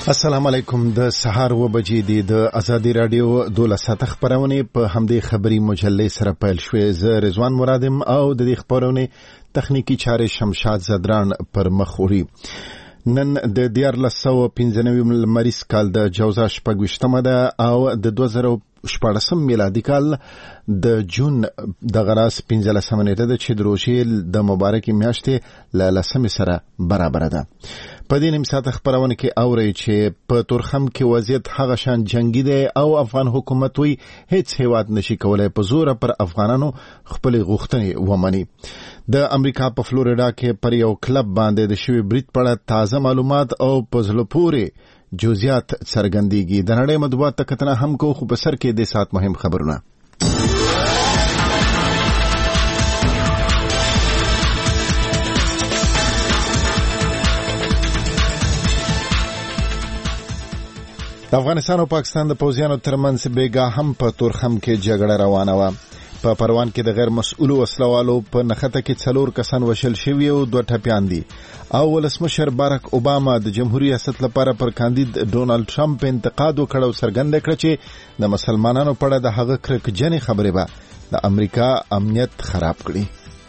السلام علیکم. د سهار و بجې دی د ازادي رادیو 12 خبرونه په همدې خبري مجلې سره پیل شوې. زه رضوان مرادم او د دې خبرونه تخنیکی چارې شمشاد زدران پر مخ وړي. نن د 1495 مریض کال د جوزا شپږ ده او د 2014 میلادي کال د جون د غراس 15 نیټه د چې د روشیل د مبارکي میاشتې له لسمې سره برابر ده. په دې نیم ساعت خبرونه کې اوري چې په تورخم کې وضعیت هغه شان جنگي دی او افغان حکومت وی هیڅ هیواد نشي کولای په زور پر افغانانو خپل غوښتنې ومني. د امریکا په فلوریدا کې پر یو کلب باندې د شوی بریټ په تازه معلومات او په زلپوري جزئیات څرګندېږي. د نړۍ مطبوعات ته کتنه هم کو خو په سر کې د سات مهم خبرونه. د افغانستان او پاکستان د پوځیانو ترمنځ بیګا هم په تورخم کې جګړه روانه و. په پروان کې د غیر مسؤل وسلوالو په نخته کې 4 کسان وشل شوی او 2 ټپيان دي. او ولسمشر باراک اوباما د جمهوریت ریاست لپاره پر کاندید ډونالد ټرمپ انتقاد وکړ او څرګنده کړ چې د مسلمانانو په اړه د هغه کرکجنې خبرې به د امریکا امنیت خراب کړي.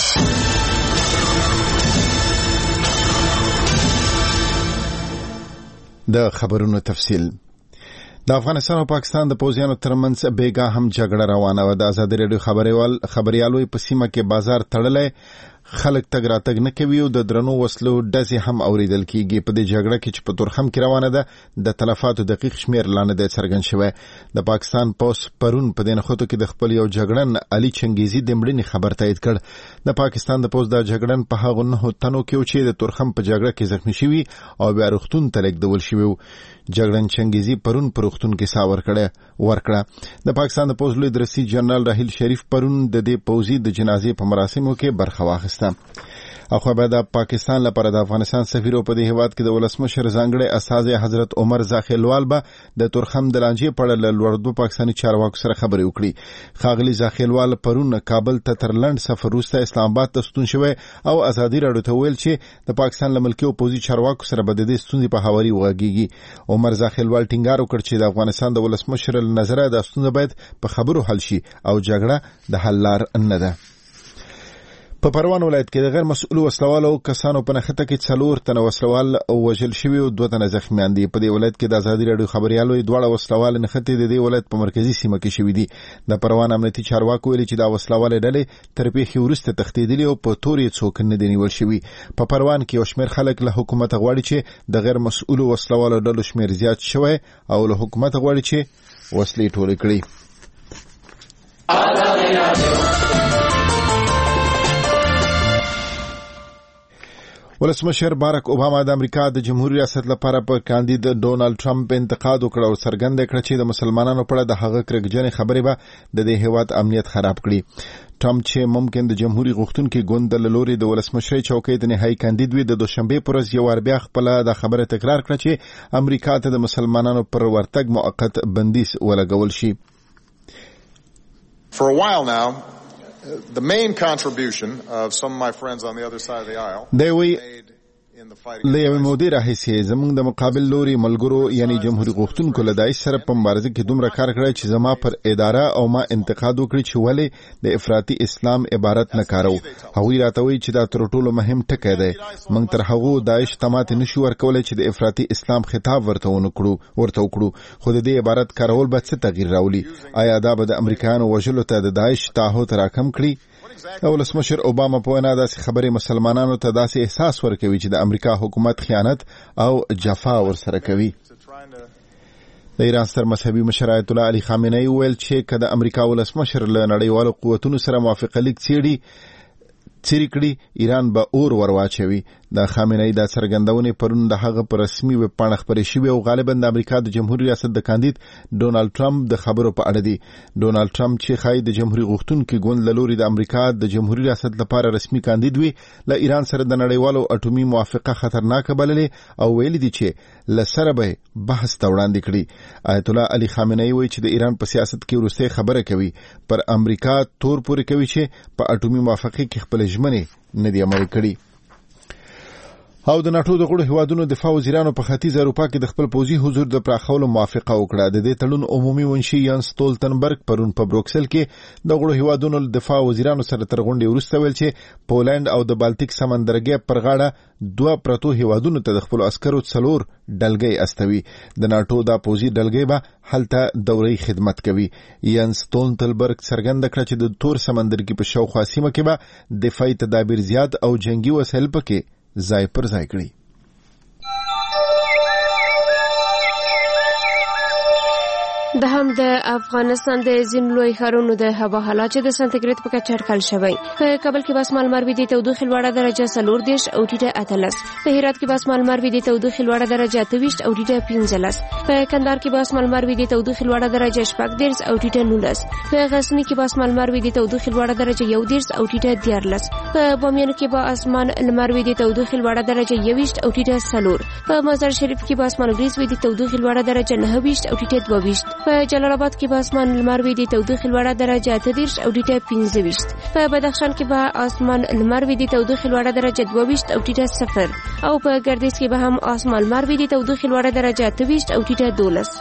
د خبرونو تفصیل. د افغانستان او پاکستان د پوځیانو ترمنځ بیګا هم جګړه روانه و. د ازادي رادیو خبريالو په سیمه کې بازار تړلې، خلک تګ راتګ نه کوي او د درنو وسلو ډزې هم اوریدل کیږي. په دې جګړه کې چې په تورخم کې روانه ده د تلفاتو دقیق شمیر لاندې د څرګند شوی. د پاکستان پوس پرون په دې نخوتو کې د خپل یو جګړن علي چنګیزي د مړینې خبر تایید کړ. د پاکستان د پوس د جګړن په هغه 9 تنو کې چې د تورخم په جګړه کې زخمی شوی او بیا روغتون ته لیږدول شوی. جګړن چنګیزي پرون پر روغتون کې ساور ورکړه. د پاکستان د پوز لوی رئیس جنرال راهیل شریف پرون د دې پوزي د جنازې په مراسمو کې برخه واخیسته. اخو بعد د پاکستان لپاره د افغانستان سفیر په دې هیواد کې د ولسمشر ځانګړي استاد حضرت عمر زاخیلوال به د تورخم د لانجې په اړه لوړدو پاکستاني چارواکو سره خبرې وکړي. خاغلی زاخیلوال پرون کابل ته تر لند سفر وروسته اسلام آباد ته ستون شوی او ازادي رادیو ته ویل چې د پاکستان له ملکي اپوزیسیون چارواکو سره به د دې ستونزې په حوالي وغږیږي. عمر زاخیلوال ټینګار وکړ چې د افغانستان د ولسمشر له نظره د ستونزې باید په خبرو حل شي او جګړه د حل لار نه ده. په پروان ولایت کې د غیر مسؤل وسلوالو کسانو په نخته کې 4 تنه وسلوال وژل شوی او 2 تنه زخمیان دي. په دې ولایت کې د ازادي رادیو خبريالو دوه وسلوال نخته د دې ولایت په مرکزی سیمه کې شوی دي. د پروان امنیتي چارواکو ویلي چې دا وسلوال ډلې تر پیښې وروسته تښتیدلي او په تورې څوک نه دی نیول شوی. په پروان کې یو شمېر خلک له حکومت غواړي چې د غیر مسؤل وسلوالو ډلو شمېر زیات شوی او له حکومت غواړي چې وسلې ټولې کړي. ولسمشر باراک اوباما د امریکا د جمهوریت ریاست لپاره پر کاندید ډونالد ټرمپ انتقاد وکړ او څرګنده کړ چې د مسلمانانو په اړه د هغه کرکجنې خبرې به د دې هیواد امنیت خراب کړي. ټرمپ چې ممکن د جمهوریت غوښتونکو ګوند له لوري د ولسمشرۍ چوکۍ د نهایی کاندید وي، د دوشنبه پر ورځ یو ور بیا خپل د خبره تکرار کړ چې امریکا ته د مسلمانانو پر ورتګ موقت بندیز ولګول شي. For a while now, the main contribution of some of my friends on the other side of the aisle made in the fight له یو مودې راهیسې زموږ د مقابل لوري ملګرو یعنی جمهوریت غوښتونکو له داعش سره په مبارزه کې دومره کار کړی چې زما پر اداره او ما انتقاد وکړي چې ولې د افراطي اسلام عبارت نه کارو. هغوی راته وایي چې دا تر ټولو مهم ټکی دی. موږ تر هغو داعش ته ماتې نشو ورکولی چې د افراطي اسلام خطاب ورته وکړو، خو د دې عبارت کارول به څه تغییر راولي؟ آیا دا به د امریکایانو وژلو ته د داعش تعهد راکم کړي؟ ولسمشر اوباما په وینا داسې خبرې مسلمانانو ته داسې احساس ورکوي چې د امریکا حکومت خیانت او جفا ورسره کوي. د ایران ستر مذهبي مشر آیت الله علي خامنه‌ای ویل چې که د امریکا ولسمشر له نړیوالو قوتونو سره موافقه لیک څیرې کړي ایران به اور ورواچوي. د خامنه‌ای د څرګندونې پرون د هغه پر رسمي ویب پاڼه خبرې شوې او غالبا د امریکا د جمهوریت ریاست د کاندید ډونالد ټرمپ د خبرو په اړه دي. ډونالد ټرمپ چې خای د جمهوریت غوښتونکو ګوند له لوري د امریکا د جمهوریت ریاست لپاره رسمي کاندید وي، له ایران سره د نړیوالو اټومي موافقه خطرناک بللې او ویلي دي چې لسره به بحث ته وړاندې کړي. آیت الله علي خامنه‌ای وایي چې د ایران په سیاست کې ورسته خبره کوي، پر امریکا تور پورې کوي چې په اټومي موافقه کې خپل ژمنې نه دی عملي کړي. او د ناتو د غړو هیوادونو دفاع وزیرانو په ختیځ اروپا کې د خپل پوځي حضور د پراخولو موافقه وکړه. د دې تړون عمومي منشي یان ستولتنبرګ پرون په بروکسل کې د غړو هیوادونو دفاع وزیرانو سره تر غونډې وروسته ویل چې پولند او د بالټیک سمندرګي پر غاړه دوه پرتو هیوادونو ته د خپل عسکرو 4 ډلګۍ استوي. د ناتو د پوځي ډلګۍ به هلته دوري خدمت کوي. یان ستولتنبرګ څرګنده کړه چې د تور سمندرګي په شاوخوا سیمه کې به دفاعي تدابیر زیات او جنگي وسایل پکې ځای پر ځای کړی. د هم د افغانستان د ځینو لوی ښارونو د هوا حالات چې د سانتیګریډ په کچه اټکل شوی. په کابل کې به اسمان لمر وي د تودوخې لوړه درجه 40 او ټیټه 18. په هرات کې به اسمان لمر وي د تودوخې لوړه درجه 28 او ټیټه 15. په کندهار کې به اسمان لمر وي د تودوخې لوړه درجه 14 او ټیټه 19. په غزنی کې به اسمان لمر وي د تودوخې لوړه درجه 11 او ټیټه 14. په بامیان کې به اسمان لمر وي د تودوخې لوړه درجه 21 او ټیټه 4. په مزار شریف کې به اسمان وریځ وي د تودوخې لوړه درجه 29 او ټیټه 22. په جلال آباد کې به اسمان لمر وي د تودوخې لوړه درجه 30 او ټیټه 15. په بدخشان کې به اسمان لمر وي د تودوخې لوړه درجه 22 او ټیټه 0. او په ګردیز کې به هم اسمان لمر وي د تودوخې لوړه درجه 23 او ټیټه 12.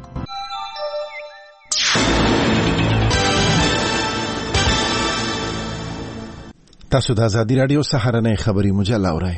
تاسو د ازادي رادیو سهارنۍ خبري مجله اورئ.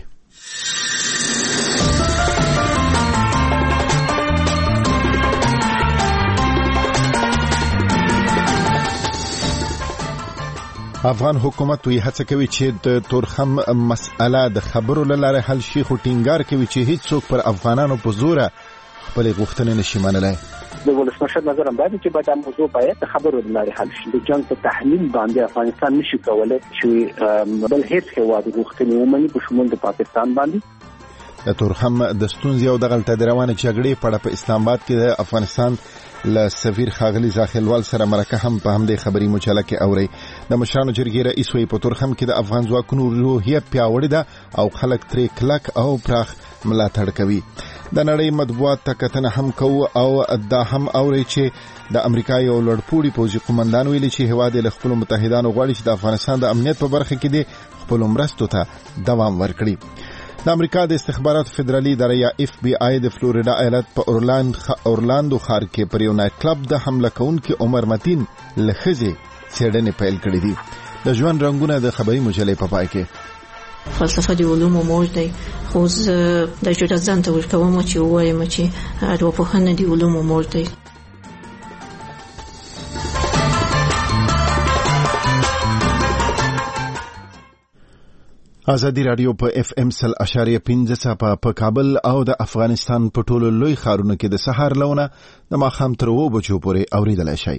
افغان حکومت وی هڅه کوي چې د تورخم مسأله د خبرو لاره حل شي، خو ټینګار کوي چې هیڅ څوک پر افغانانو په زور خپل غوښتنې نشي منلای. د ولسمشر نظر هم دی چې باید موضوع باید د خبرو لاره حل شي. د جنگ په تحلیل باندې افغانستان نشي کولای چې بل هیڅ هیواد غوښتنې ومني په شمول د پاکستان باندې. د تورخم د ستونزې او د غلطه روانه جګړې په اړه په اسلام آباد کې د افغانستان له سفیر خاغلی زاخیلوال سره مرکه هم په همدې خبري مجله کې اوري. د مشرانو جرګې رئیس وی په تورخم کې د افغان ځواکونو روحیه پیاوړې ده او خلک ترې کلک او پراخ ملاتړ کوي. د نړۍ مطبوعات ته کتنه هم کوو او دا هم اوري چې د امریکا یو لوړپوړي پوځي قومندان ویلي چې هیواد له خپل متحدانو غواړي چې د افغانستان د امنیت په برخه کې د خپل مرستو ته دوام ورکړي. د امریکا د استخباراتو فدرالي اداره یا اف بی آی د فلوریدا ایالت په اورلاندو ښار کې پر یو نایټ کلب د حمله کوونکي عمر متین له ښځې څېړنې پیل کړې دي. د ژوند رنګونه د خبري مجلې په پای کې. فلسفه د علومو موج دی، خو زه د جرأت ځان ته ورکوم چې ووایم چې ارواپوهنه د علومو موج دی. ازادي رادیو په اف ام 100.5 په کابل او د افغانستان په ټولو لوی ښارونو کې د سحر لونه د ماښام تر 2 بجو پورې اوریدلای شئ.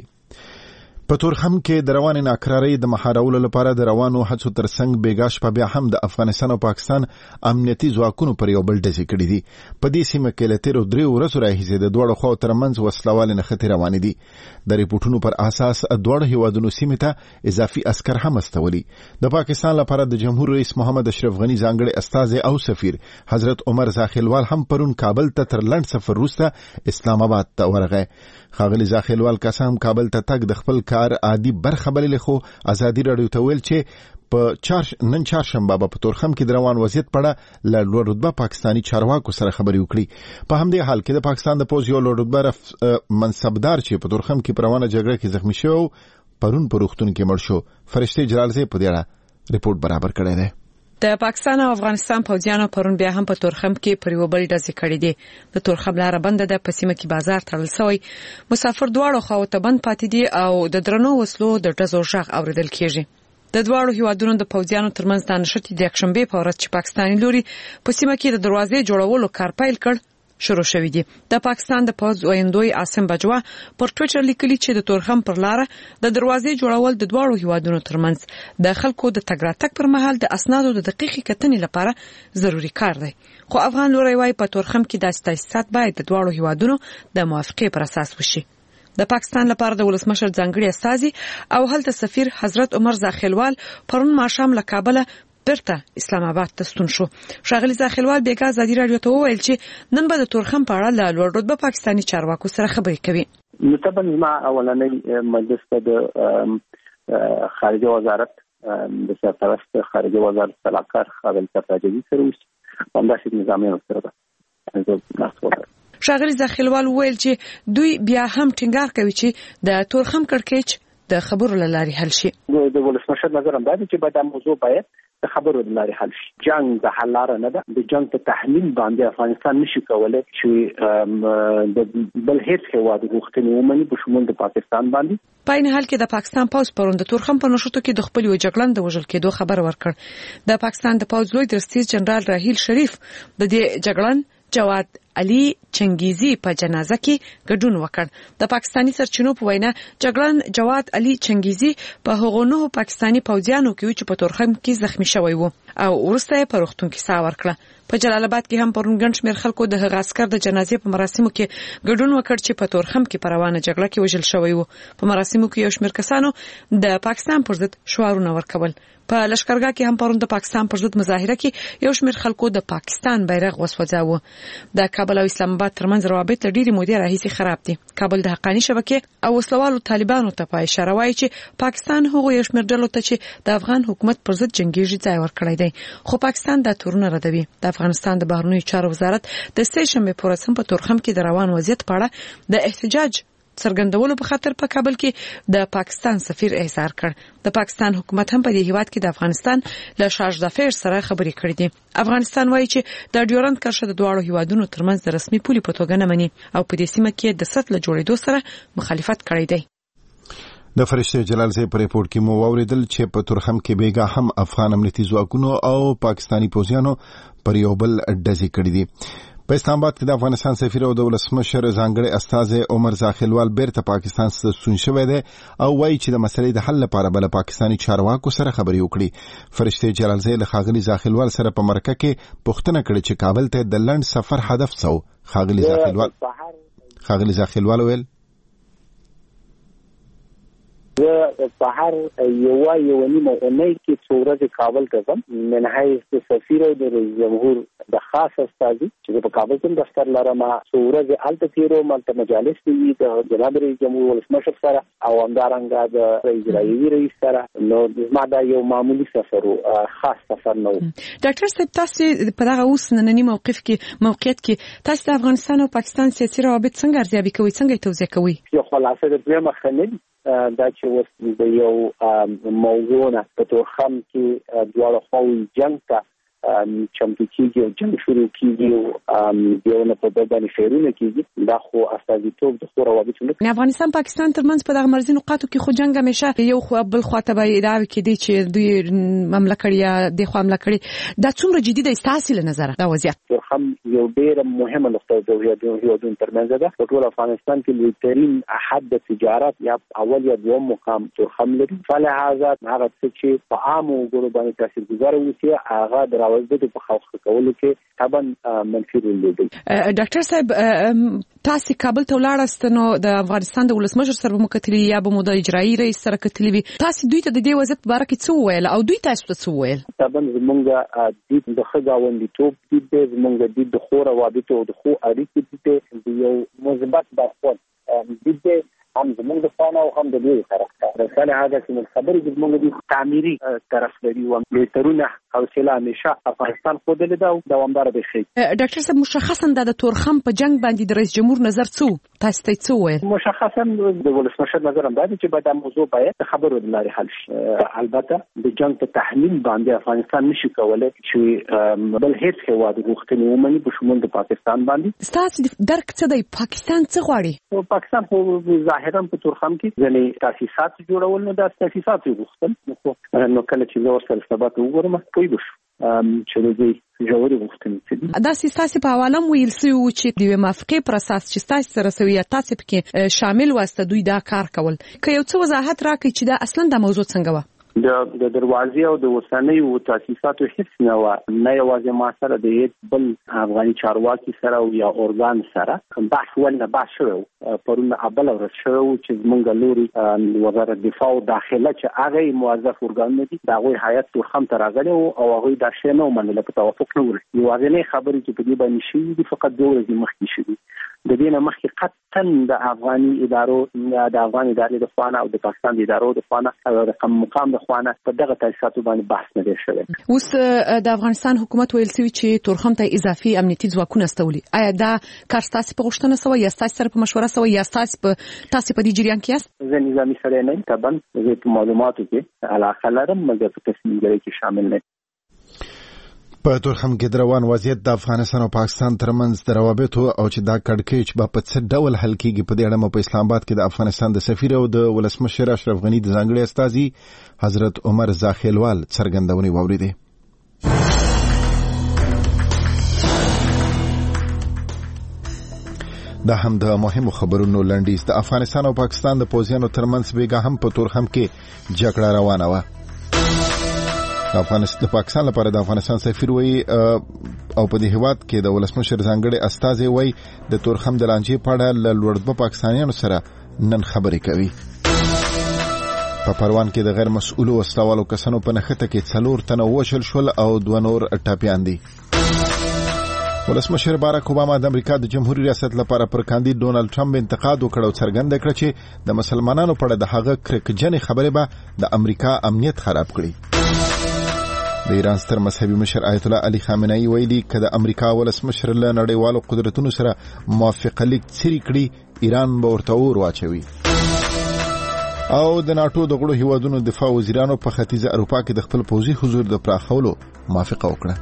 په تورخم کې د روانې ناکرارۍ د مهارولو لپاره د روانو هڅو ترڅنګ بیګا شپه بیا هم د افغانستان او پاکستان امنیتي ځواکونو پر یو بل ډزې کړې دي. په دې سیمه کې له تیرو 3 ورځو راهیسې د دواړو خواو ترمنځ وسلوالې نښتې روانې دي. د ریپورتونو پر اساس دواړو هیوادونو سیمې ته اضافي عسکر هم استولي. د پاکستان لپاره د جمهور رئیس محمد اشرف غنی ځانګړي استازی او سفیر حضرت عمر زاخیلوال هم پرون کابل ته تر لنډ سفر وروسته اسلام آباد ته ورغی. خاغلی زاخیلوال قسم کابل ته تک د خپل کار عادي برخه بللې، خو ازادي رادیو ته ویل چې په نن چهارشنبه په تورخم کې د روان وضعیت په اړه له لوړ رتبه پاکستاني چارواکو سره خبرې وکړي. په همدې حال کې د پاکستان د پوځ یو لوړ رتبه منصبدار چې په تورخم کې په روانه جګړه کې زخمی شو پرون په روغتون کې مړ شو. فرشته جلالزی په دې اړه ریپورت برابر کړی دی. د پاکستان او افغانستان پوځیانو پرون بیا هم په تورخم کې پر یو بل ډزې کړې دي. د تورخم لاره بنده ده، په سیمه کې بازار تړل شوی، مسافر دواړو خواو ته بند پاتې دي او د درنو وسلو د ډزو غږ اوریدل کیږي. د دواړو هیوادونو د پوځیانو ترمنځ د نښتې د یکشنبه په ورځ چې پاکستاني لوري په سیمه کې د دروازې جوړولو کار پیل کړ شروع شوی دی. د پاکستان د پوځ ویندوی عاصم بجوا پر ټوئیټر لیکلی چې د تورخم پر لاره د دروازې جوړول د دواړو هیوادونو ترمنځ د خلکو د تګ راتګ پر مهال د اسنادو د دقیق کتنې لپاره ضروری کار دی. خو افغان لوري وايي په تورخم کې د تاسیسات باید د دواړو هیوادونو د موافقې پر اساس وشي. د پاکستان لپاره د ولسمشر ځانګړي استازي او هلته سفیر حضرت عمر زاخیلوال پرون ماښام له کابل برته اسلام آباد ته ستون شو. شاغلی زاخیلوال بیګا ازادي رادیو ته وویل چې نن به د تورخم په اړه له لوړ رتبه پاکستاني چارواکو سره خبرې کوي. نو طبعا ما اولنۍ مجلس ته د خارجه وزارت د سرپرست خارجه وزارت سلاکار خالد تفاجوی سره همداسې نظامي سره ده. ښاغلي زاخیلوال ویل چې دوی بیا هم ټینګار کوي چې د تورخم کړکېچ د خبرو لاري حل شي. د ولسمشر نظر هم دا دی چې دا موضوع باید د خبرو لاري حل شي. جنگ د حل لاره نه ده. د جنگ په تحلیل باندې افغانستان نشي کولای چې د بل هیڅ هیواد غوښتنې ومني په شمول د پاکستان باندې. په این حال کې د پاکستان پوز پرون د تورخم په نشټو کې د خپل یو جګړن د وژل کېدو خبر ورکړ. د پاکستان د پوز لوی درستیز جنرال راهیل شریف د دې جګړن جواد علي چنګیزي په جنازه کې ګډون وکړ. د پاکستاني سرچینو په وینا جګړن جواد علي چنګیزي په هغو نوو پاکستاني پوځیانو کې چې په تورخم کې زخمی شوی وو او ورسته یې په روغتون کې ساه ورکړه. په جلال آباد کې هم پرون ګڼ شمېر خلکو د هغه عسکر د جنازې په مراسمو کې ګډون وکړ چې په تورخم کې په روانه جګړه کې وژل شوی وو. په مراسمو کې یو شمېر کسانو د پاکستان پر ضد شعارونه ورکول. په لشکرګاه کې هم پرون د پاکستان پر ضد مظاهره کې یو شمېر خلکو د پاکستان بیرغ وسوځاوه. د کابل او اسلام آباد ترمنځ روابط ډېری مودې راهیسې خراب دي. کابل د حقاني شبکې او وسلوالو طالبانو ته په اشاره وایي چې پاکستان هغو یو شمېر ډلو ته چې د افغان حکومت پر ضد جنګیږي ځای ورکړی دی، خو پاکستان دا تورونه ردوي. د افغانستان د بهرنیو چارو وزارت د سې شنبې په ورځ په تورخم کې د روان وضعیت په اړه د احتجاج څرګندولو په خاطر په کابل کې د پاکستان سفیر احضار کړ. د پاکستان حکومت هم په دې هیواد کې د افغانستان له شارژ ظفر سره خبرې کړې دي. افغانستان وایي چې د ډیورند کرښه د دواړو هیوادونو ترمنځ د رسمي پولې په توګه نه مني او په دې سیمه کې د سطل جوړېدو سره مخالفت کړی دی. د فرشته جلال زی په ریپورت کې مو واوریدل چې په تورخم کې بیګا هم افغان امنیتي ځواکونو او پاکستانی پوځیانو پر یو بل ډزې کړې دي. په اسلام آباد کې د افغانستان سفیر او د ولسمشر ځانګړي استازی عمر زاخیلوال بیرته پاکستان ته ستون شوی دی او وایي چې د مسلې د حل لپاره بل پاکستانی چارواکو سره خبرې وکړي. فرشته جلال زی له ښاغلي زاخیلوال سره په مرکه کې پوښتنه کړې چې کابل ته د لنډ سفر هدف څه و. ښاغلي زاخیلوال ویل زه په هر یو نیمه اونۍ کې څو ورځې کابل ته ځم. منحیث د سفیر او د رئیس جمهور د خاص استازي چې په کابل کې دفتر لرم، څو ورځې هلته تېروم. هلته مجالس دي د جناب رئیس جمهور ولسمشر سره او همدارنګه د اجرایي رئیس سره. نو زما دا یو معمولي سفر و، خاص سفر نه و. ډاکټر صاحب، تاسو په دغه اوس ننني موقعیت کې تاسو د افغانستان او پاکستان سیاسي روابط څنګه ارزیابي کوئ، څنګه توضیح کوئ؟ یو خلاصه د دویمه خنل دا چې اوس د یو موضوع نه په تورخم کې دواړه خواوې جنګ ته چمتو کیږي او جنګ شروع کیږي او یو نه په باندې شعرونه کیږي. دا خو استازیتوب د خو روابط نه. افغانستان پاکستان ترمنځ په دغه مرزي نقاطو کې خو جنګ همیشه یو خو بل خواته به ادعا کیدي چې دوی حمله کړې یا د خو حمله کړې. دا څومره جدي د استاسیل نظر دا وضعیت تورخم یو ډېر مهمه نقطه د هیوادونو ترمنځ ده. په ټول افغانستان کې لوی ترين حد د تجارت یا اول یا دوم مقام تورخم لري. فلهذا هغه چې په عامو ګورو باندې تاثیرګذار وي هغه د راوځي په خوخه کولو کې طبعا منفي رول لري. ډاکټر صاحب، تاسو کابل ته ولاړاست، نو د افغانستان د ولسمشر سره مکتلی یا به مو د اجرایي رئیس سره کتلی وي. تاسو دوی ته د دې وضعیت په اړه کې څه وویل او دوی تاسو ته څه وویل؟ طبعا زمونږ د خګاوندیتوب د زمونږ د خو روابط او د خو اړیکې د یو مثبت برخورد د هم زمونږ د فانا او هم د دوی طرف ته رساله هغه چې خبرې زمونږ د تعمیري طرف لري او میترونه حوصله همیشه افغانستان خو د لیدو دوامدار به شي. ډاکټر صاحب، مشخصا د تورخم په جنگ باندې د رئیس جمهور نظر څه تاسو ته څه وایي؟ مشخصا د ولسمشر نظر هم دا چې باید د موضوع باید خبرو د لاري حل شي. البته د جنگ په تحلیل باندې افغانستان نشي کولای چې بل هیڅ هیواد غوښتنې ومني په شمول د پاکستان باندې. تاسو درک څه دی؟ پاکستان څه غواړي؟ پاکستان خو ظاهرا په تورخم کې ځنې تاسیسات جوړول، نو دا تاسیسات غوښتل نو کله چې زه ورسره ثبات وګورم پوه بشو چې دوی جوړې غوښتنې دي. دا سیاسي په حواله ویل سوي و چې د موافقې پر اساس چې تاسو سره سوي تاسو پکې شامل واسطه دوی دا کار کول. که یو څه وضاحت راکړي چې دا اصلا د موضوع څنګه و؟ د دروازې او د وسنیو تاسیساتو هیڅ نه و، نه یوازې ما سره د هیڅ بل افغاني چارواکي سره او یا ارګان سره بحث ونه بحث شو. پرون ابل ورځ شو چې موږ لوري وزارت دفاع او داخله چې هغه موظف ارګان دي دا غوي هیئت تورخم ته راغلي او هغه دا شی نه منل په توافق نه وري. یوازې خبرې چې په دې باندې شي دي فقط دوه ورځې مخکې شي. د دې نه مخکې قطعا د افغاني ادارو د افغان ادارې د فانا او د پاکستان د ادارو د فانا او د مقام د خوانه په دغه تاسیساتو باندې بحث نه دی شوی. اوس د افغانستان حکومت ویل سوي چې تورخم ته اضافي امنیتي ځواکونه استولي. آیا دا کار ستاسو په غوښتنه سوی یا ستاسو سره په مشوره سوی یا تاسو په دې جریان کې یاست؟ زه نظامی سره نه طبعا زه په معلوماتو کې علاقه لرم مګر په تصمیم ګیری کې شامل نه. په تورخم کې روان وضعیت د افغانستان او پاکستان ترمنځ د روابطو او چې دا کړکېچ په څه ډول حل کیږي په دې اړه په اسلام آباد کې د افغانستان د سفیر او د ولسمشر اشرف غنی د ځانګړي استازي حضرت عمر زاخیلوال څرګندونې واوریدې. دا هم د مهمو خبرونو لنډیز. د افغانستان او پاکستان د پوځیانو ترمنځ بیګا هم په تورخم کې جګړه روانه وه. د پاکستان لپاره د افغانستان سفیر وایي او په دې هیواد کې د ولسمشر ځانګړي استازي وایي د تورخم د لانجې په اړه له لوړرتبه پاکستانیانو سره نن خبرې کوي. په پروان کې د غیر مسؤلو وسلوالو کسانو په نښته کې 4 تنه وشل شول او 2 نور ټاپیان دي. ولسمشر باراک اوباما د امریکا د جمهوریت ریاست لپاره پر کاندید ډونالد ټرمپ انتقاد وکړ او څرګنده کړ چې د مسلمانانو په اړه د هغه کرکجنې خبرې به د امریکا امنیت خراب کړي. د ایران ستر مذهبي مشر آیت الله علي خامنه‌ای ویلي چې د امریکا ولسمشر له نړیوالو قدرتونو سره موافقه لیک څري کړي ایران به ورته اور واچوي. او د ناتو د غړو هیوادونو دفاع وزیرانو په ختیځه اروپا کې د خپل پوځي حضور د پراخولو موافقه وکړه.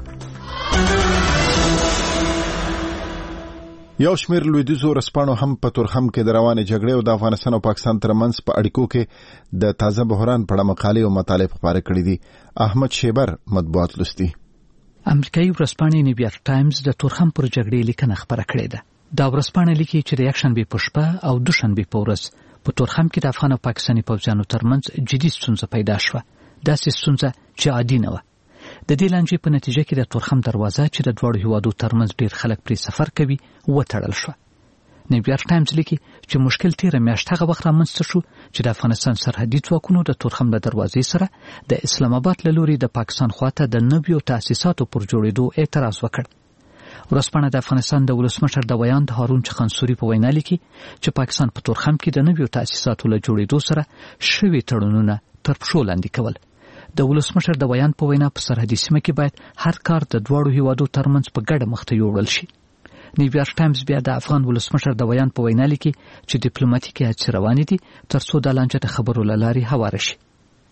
یو شمېر لویدیځو ورځپاڼو هم په تورخم کې د روانې جګړې او د افغانستان او پاکستان ترمنځ په اړیکو کې د تازه بحران په اړه مقالې او مطالب خپاره کړي دي. احمد شیبر مطبوعات لوستي. امریکایي ورځپاڼې نیویارک ټایمز د تورخم پر جګړې لیکنه خپاره کړې ده. دا ورځپاڼه لیکي چې د یکشنبې په شپه او دوشنبې په ورځ په تورخم کې د افغان او پاکستاني پوځیانو ترمنځ جدي ستونزه پیدا شوه. داسې ستونزه چې عادي نه وه. د دې لانجې په نتیجه کې د تورخم دروازه چې د دواړو هیوادو ترمنځ ډیر خلک پرې سفر کوي وتړل شو. نیویارک ټایمز لیکي چې مشکل تیره میاشت هغه وخت رامنځته شو چې د افغانستان سرحدي ځواکونو د تورخم له دروازې سره د اسلام آباد له لوري د پاکستان خواته د نویو تاسیساتو پر جوړېدو اعتراض وکړ. ورځپاڼه د افغانستان د ولسمشر د ویاند هارون چخانسوري په وینا لیکي چې پاکستان په تورخم کې د نویو تاسیساتو له جوړېدو سره شوي تړونونه تر پښو لاندې کول. د ولسمشر د ویاند په وینا په سرحدي سیمه کې باید هر کار د دواړو هیوادو ترمنځ په ګډه مخته یوړل شي. نیویارک ټایمز بیا د افغان ولسمشر د ویاند په وینا لیکي چې ډیپلوماټیکي هڅې روانې دي ترڅو د لانجه د خبرو له لارې هواره شي.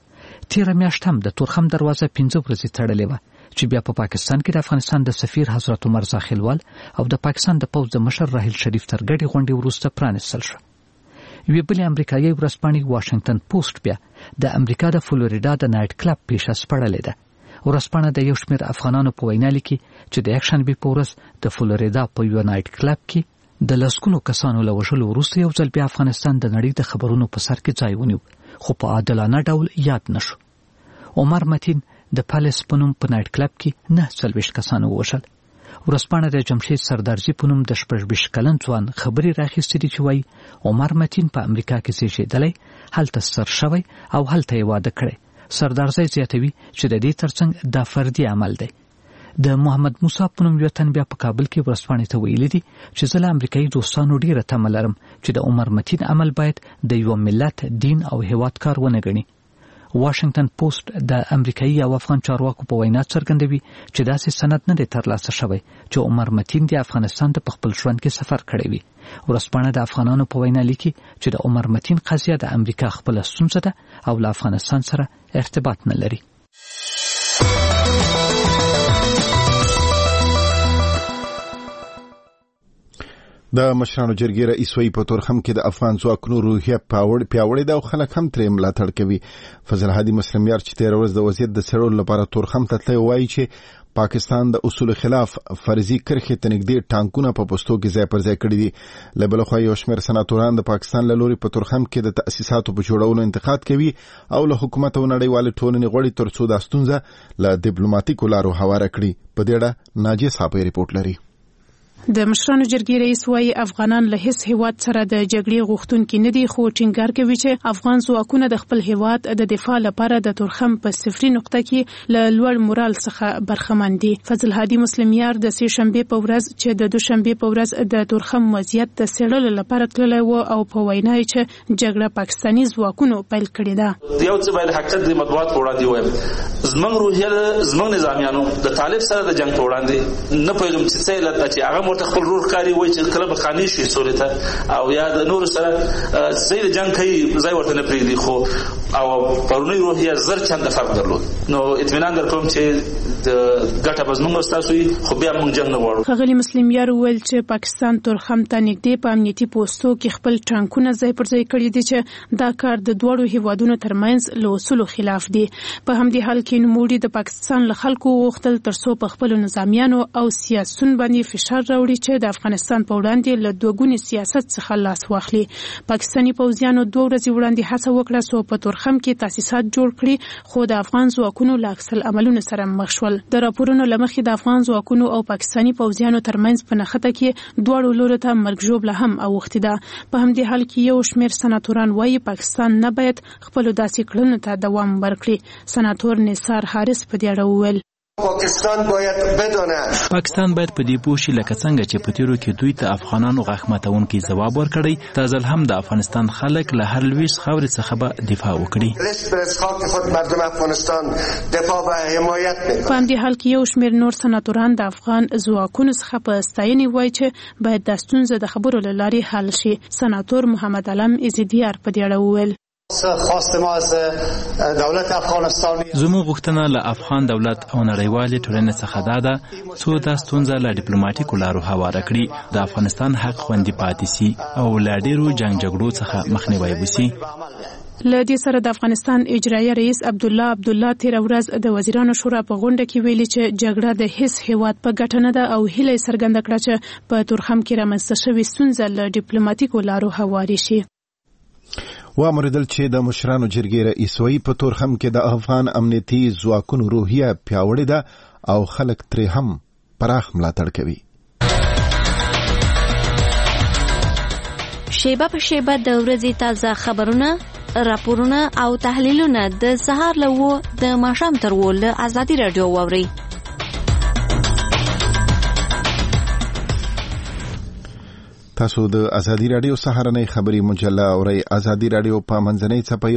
تیره میاشت هم د تورخم دروازه 15 ورځې تړلې وه چې بیا په پاکستان کې د افغانستان د سفیر حضرت عمر زاخیلوال او د پاکستان د پوځ د مشر راحیل شریف تر ګډې غونډې وروسته پرانیستل شو. یوې بلې امریکایي ورځپاڼې واشنگټن پوسټ بیا د امریکا د فلوریدا د نایټ کلب پیښه سپړلې ده. ورځپاڼه د یو شمېر افغانانو په وینا لیکي چې د یکشنبې په ورځ د فلوریدا په یو نایټ کلب کې د لسګونو کسانو له وژلو وروسته یو ځل بیا افغانستان د نړۍ د خبرونو په سر کې ځای ونیو خو په عادلانه ډول یاد نشو. عمر متین د پالیس په نوم په نایټ کلب کې 49 کسانو ووژل. ورځپاڼه د جمشید سردارزي په نوم د 26 کلن ځوان خبرې راخیستې دي چې وایي عمر متین په امریکا کې زیږېدلی، هلته سر شوی او هلته یې واده کړی. سردارزی زیاتوي چې د دې ترڅنګ دا فردي عمل دی. د محمد موسی په نوم یو تن بیا په کابل کې ورځپاڼې ته ویلي دي چې زه له امریکایي دوستانو ډیره تمه لرم چې د عمر متین عمل باید د یو ملت، دین او هیواد کار ونه ګڼي. واشنگټن پوسټ د امریکایي او افغان چارواکو په وینا څرګندوي چې داسې سند نه دی ترلاسه شوی چې عمر متین د افغانستان د خپل ژوند کې سفر کړی وي. ورځپاڼه د افغانانو په وینا لیکي چې د عمر متین قضیه د امریکا خپل ستونزه ده او له افغانستان سره ارتباط نه لري. د مشرانو جرګې رئیس وایي په تورخم کې د افغان ځواکونو روحیه پیاوړې ده او خلک هم ترې ملاتړ کوي. فضل هادي مسلمیار چې تېره ورځ د وضعیت د څېړلو لپاره تورخم ته تللی وایي چې پاکستان د اصولو خلاف فرضي کرښې ته نږدې ټانکونه په پوستو کې ځای پر ځای کړي دي. له بله خوا یو شمېر سناتوران د پاکستان له لوري په تورخم کې د تأسیساتو په جوړولو انتقاد کوي او له حکومت او نړیوالې ټولنې غواړي ترڅو دا ستونزه له ډیپلوماټیکو لارو هواره کړي. په دې اړه ناجیه صاحب ریپورټ لري. د مشرانو جرګې رئیس وايي افغانان له هیڅ هیواد سره د جګړې غوښتونکي نه دي، خو ټینګار کوي چې افغان ځواکونه د خپل هیواد د دفاع لپاره د تورخم په صفري نقطه کې له لوړ مورال څخه برخمن دي. فضل هادي مسلمیار د سې شنبې په ورځ چې د دوشنبې په ورځ د تورخم وضعیت د څېړلو لپاره تللی و او په وینا یې چې جګړه پاکستاني ځواکونو پیل کړې ده. یو څه باید حقیقت د مطبوعات په وړاندې ووایم، زموږ روحیه زموږ نظامیانو د طالب سره د جنګ په وړاندې نه پوهېږم چې څه علت ده چې هغه ورته خپل رور ښکاري وایي چې کله به خانې شي سولې ته او یا د نورو سره ځای د جنګ کوي ځای ورته نه پرېږدي، خو او پرونی روحیه زر چنده فرق درلود. نو اطمینان درکوم چې د ګټه به زموږ ستاسو وي، خو بیا موږ جنګ نه غواړو. ښاغلي مسلمیار وویل چې پاکستان تورخم ته نږدې په امنیتي پوستو کې خپل ټانکونه ځای پر ځای کړي دي چې دا کار د دواړو هیوادونو ترمنځ له اصولو خلاف دی. په همدې حال کې نوموړي د پاکستان له خلکو وغوښتل ترڅو په خپلو نظامیانو او سیاسون باندې فشار راوړي چې د افغانستان په وړاندې له دوګوني سیاست څخه لاس واخلي. پاکستاني پوځیانو 2 ورځې وړاندې هڅه وکړه څو په تورخم کې تاسیسات جوړ کړي، خو د افغان ځواکونو له عکس العملونو سره مخ شول. د راپورونو له مخې د افغان ځواکونو او پاکستاني پوځیانو ترمنځ په نښته کې دواړو لورو ته مرګ ژوبله هم اوښتې ده. په همدې حال کې یو شمېر سناتوران وایي پاکستان نه باید خپلو داسې کړنو ته دوام ورکړي. سناتور نثار حارث په دې اړه وویل پاکستان باید په دې پوه شي لکه څنګه چې په تیرو کې دوی ته افغانانو غاښ ماتونکی ځواب ورکړی، دا ځل هم د افغانستان خلک له هر لویس خاورې څخه به دفاع وکړي. په همدې حال کې یو شمېر نور سناتوران د افغان ځواکونو څخه په ستاینې وایي چې باید دا ستونزه د خبرو له لارې حل شي. سناتور محمد علم ایزیدیار په دې اړه وویل زموږ غوښتنه له افغان دولت او نړیوالې ټولنې څخه دا ده څو دا ستونزه له ډیپلوماټیکو لارو هواره کړي، د افغانستان حق خوندي پاتې سي او له ډېرو جنګ جګړو څخه مخنیوی وشي. له دې سره د افغانستان اجرایه رئیس عبدالله تیر ورځ د وزیرانو شورا په غونډه کې ویلي چې جګړه د هیڅ هیواد په ګټه نه ده او هیله یې څرګنده کړه چې په تورخم کې رامنځته شوې ستونزه له ډیپلوماټیکو لارو هوارې شي. وامردل چې د مشرانو جرګې رئیس وایي په تورخم کې د افغان امنیتي ځواکونو روحیه پیاوړې ده او خلک ترې هم پراخ ملاتړ کوي. شیبه په شیبه د ورځې تازه خبرونه، راپورونه او تحلیلونه د سهار له 9 د ماښام تر 10 له ازادي رادیو واورئ. تاسو د ازادي رادیو سهارنۍ خبري مجله اورئ. ازادي رادیو په منځنۍ څپه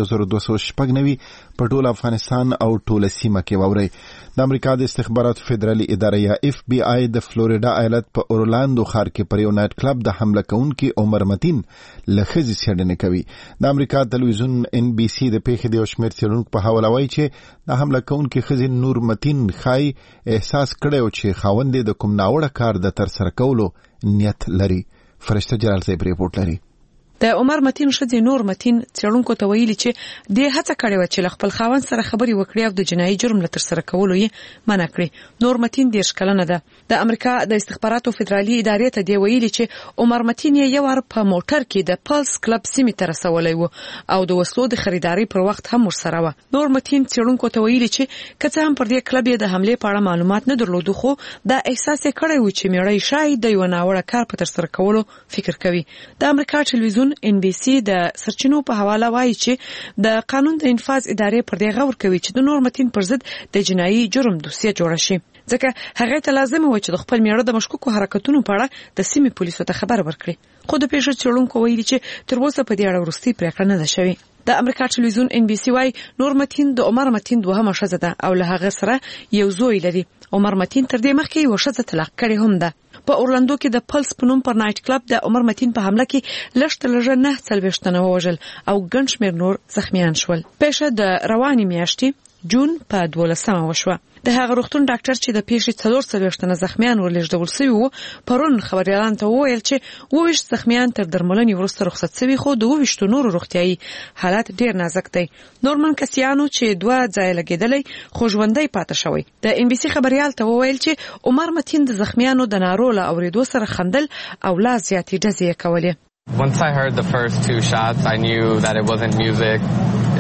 1296 په ټول افغانستان او ټوله سیمه کې واورئ. د امریکا د استخباراتو فدرالي اداره یا FBI د فلوریډا ایالت په اورلاندو ښار کې پر یو نایټ کلب د حمله کوونکي عمر متین له ښځې څېړنې کوي. د امریکا تلویزیون NBC د پیښې د یو شمېر څېړونکو په حواله وایي چې د حمله کوونکي ښځې نور متین ښایي احساس کړی و چې خاوند یې د کوم ناوړه کار د ترسره کولو نیت لري. فرشته جلال صاحب ریپورت لري. د عمر متین ښځې نور متین څېړونکو ته ویلي چې دې هڅه کړې وه چې له خپل خاوند سره خبرې وکړي او د جنایي جرم له ترسره کولو یې منع کړي. نور متین 30 کلنه ده. د امریکا د استخباراتو فدرالي ادارې ته دی ویلي چې عمر متین یې یو وار په موټر کې د پلس کلب سیمې ته رسولی و او د وسلو د خریداري پر وخت هم ورسره وه. نور متین څېړونکو ته ویلي چې که څه هم پر دې کلب یې د حملې په اړه معلومات نه درلودو، خو دا احساس یې کړی و چې میړی شاید د یو ناوړه کار په ترسره کولو فکر کوي. د امریکا ټلویزیون NBC د سرچینو په حواله وایي چې د قانون د انفاظ ادارې پر دې غور کوي چې د نور متین پر ضد د جنایي جرم دوسیه جوړه شي، ځکه هغه ته لازم و چې د خپل میړه د مشکوکو حرکتونو په اړه د سیمې پولیسو ته خبر ورکړي. خو د پیښې څېړونکو ویلي چې تر اوسه په دې اړه وروستۍ پریکړه نه ده شوې. د امریکا ټلویزیون NBC وایي نور متین د عمر متین دوهمه ښځه ده او له هغه سره یو زوی لري. عمر متین تر دې مخکې یو ښځه طلاق کړې هم ده. په اورلاندو کې د پلس په نوم پر نایټ کلب د عمر متین په حمله کې لږ 9 تنه ووژل او ګڼ شمېر نور زخمیان شول. پیښه د روانې میاشتې جون په 12 وشوه. د هغه روغتون ډاکټر چې د پیښې 4 تنه زخمیان ورلېږدول شوي وو پرون خبريالانو ته وویل چې 20 زخمیان تر درملنې وروسته رخصت شوي، خو د 20 نورو روغتیايي حالت ډیر نازک دی. نورمن کسیانو چې 2 ځای لګیدلې خو ژوندۍ پاتې شوی. د NBC خبريال ته وویل چې عمر متین د زخمیانو د نارو له اوریدو سره خندل او لا زیاتې ډزې کولې. Once I heard the first 2 shots, I knew that it wasn't music.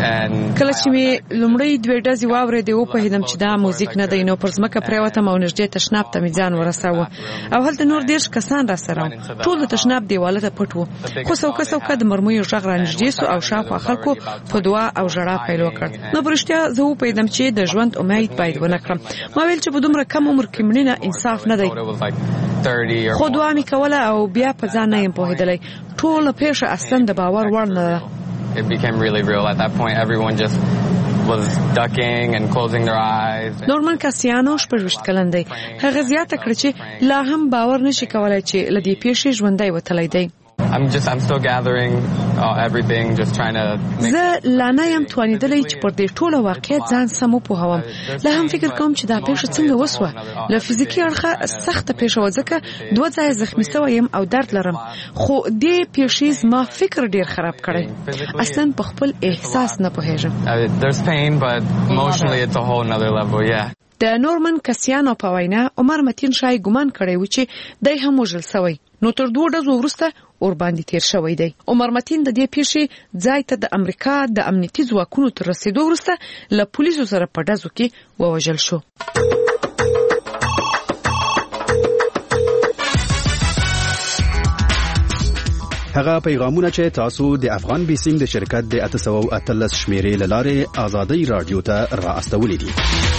کله چې می لومړی دوه ډزې واورېدې و په هیدم چې دا موزیک نه دی نو پر ځمکه پریوتم او نږدې تشناب ته می ځان ورساوه او هلته نور 10 کسان را سره ټول د تشناب دیواله ته پټ وو خو څوک د مرموي غږ را نږدې سو او شاوخوا خلکو په دعا او ژړا پیل وکړ نو پرشتیا زه په هیدم چې د ژوند امید باید ونکړم ما ویل چې په دومره کم عمر کې مړینه انصاف نه دی خو دعا می کوله او بیا په ځان نه یم پوهېدلی ټوله پیښه اصلا د باور وړ نه ده. It became really real at that point. Everyone just was ducking and closing their eyes. نورمن کاسیانو 26 کلن دی. هغه زیاته کړ چې لا هم باور نشي کولای چې لدی پیښې ژوندۍ وتلی دی. I'm still gathering everything, just trying to زه لا نه یم توانیدلی چې پر دې ټوله واقعیت ځان سم وپوهوم. لا هم فکر کوم چې دا پیښه څنګه وسوه. له فزیکي اړخه سخته پیښه و ځکه 2 ځای زخمی شوم او درد لرم. خو دې پیښې زما فکر ډیر خراب کړی. اصلا په خپل احساس نه پوهیږم. There's pain but emotionally it's a whole another level, yeah. د نورمن کاسیانو په وینا عمر متین شای ګمان کړی و چې دای هم وژل شوی نو تر 2 ډزو وروسته اور باندې تیر شوی دی. عمر متین د دې پیښې ځای ته د امریکا د امنیتي ځواکونو تر رسیدو وروسته له پولیسو سره په ډزو کې ووژل شو. هغه پیغامونه چې تاسو د افغان بیسینګ د شرکت د 813 شمیرې لاره آزادۍ رادیو ته را استولې دي.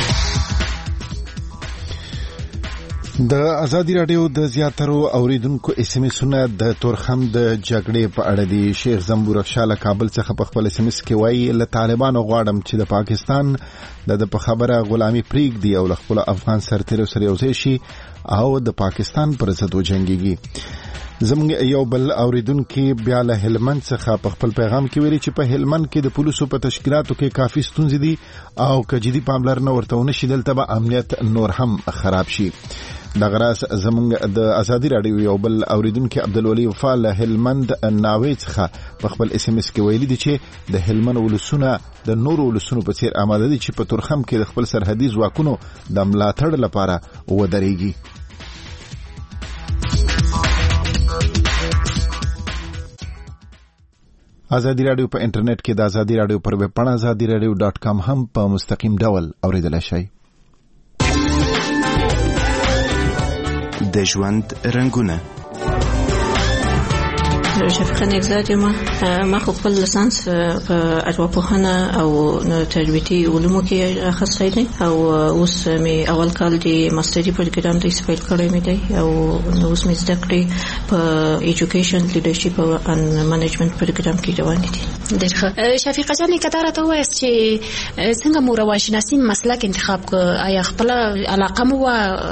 د ازادي رادیو د زیاترو اوریدونکو اس ام اسونه د تورخم د جګړې په اړه دی. شیخ زنبور افشاله کابل څخه په خپل اس ام اس کې وایي له طالبانو غواړم چې د پاکستان د په خبره غلامي پریږ دی او خپل افغان سرتیرو سره یو ځای شي او د پاکستان پر ضد وجنګيږي. زموږ یو بل اوریدونکو بیا له هلمند څخه په خپل پیغام کې ویلي چې په هلمند کې د پولیسو په تشکیلاتو کې کافي ستونزې دي او کجدي پاملرنه ورته ونشي دلته به امنیت نور هم خراب شي. د غراس زمونږ د ازادي رادیو یو بل اوریدونکو عبدالولي وفا له هلمند ناوې څخه په خپل اس ام اس کې ویلي دي چې د هلمند ولسونه د نور ولسونو په څیر آماده دي چې په تورخم کې د خپل سرحدي ځواکونو د ملاتړ لپاره ودرېږي. ازادي رادیو په انټرنیټ کې د ازادي رادیو پر ویب پاڼه azadiradio.com هم په مستقیم ډول اوریدلای شئ. د ژوند رنگونه شفیقه نگزادی ما خپل لیسانس په ارواپوهنه او تربیتي علومو کې اخیستی دی او اوس می اول کال دی ماستری پروګرام د سپیل کړی می دی او اوس می زده کړې په ایجوکیشن لیډرشپ او منیجمنت پروګرام کې روان دي. درخه شفیقه جان کتاره ته وایي چې څنګه مو روانشناسي مسلک انتخاب ک آیا خپل علاقه مو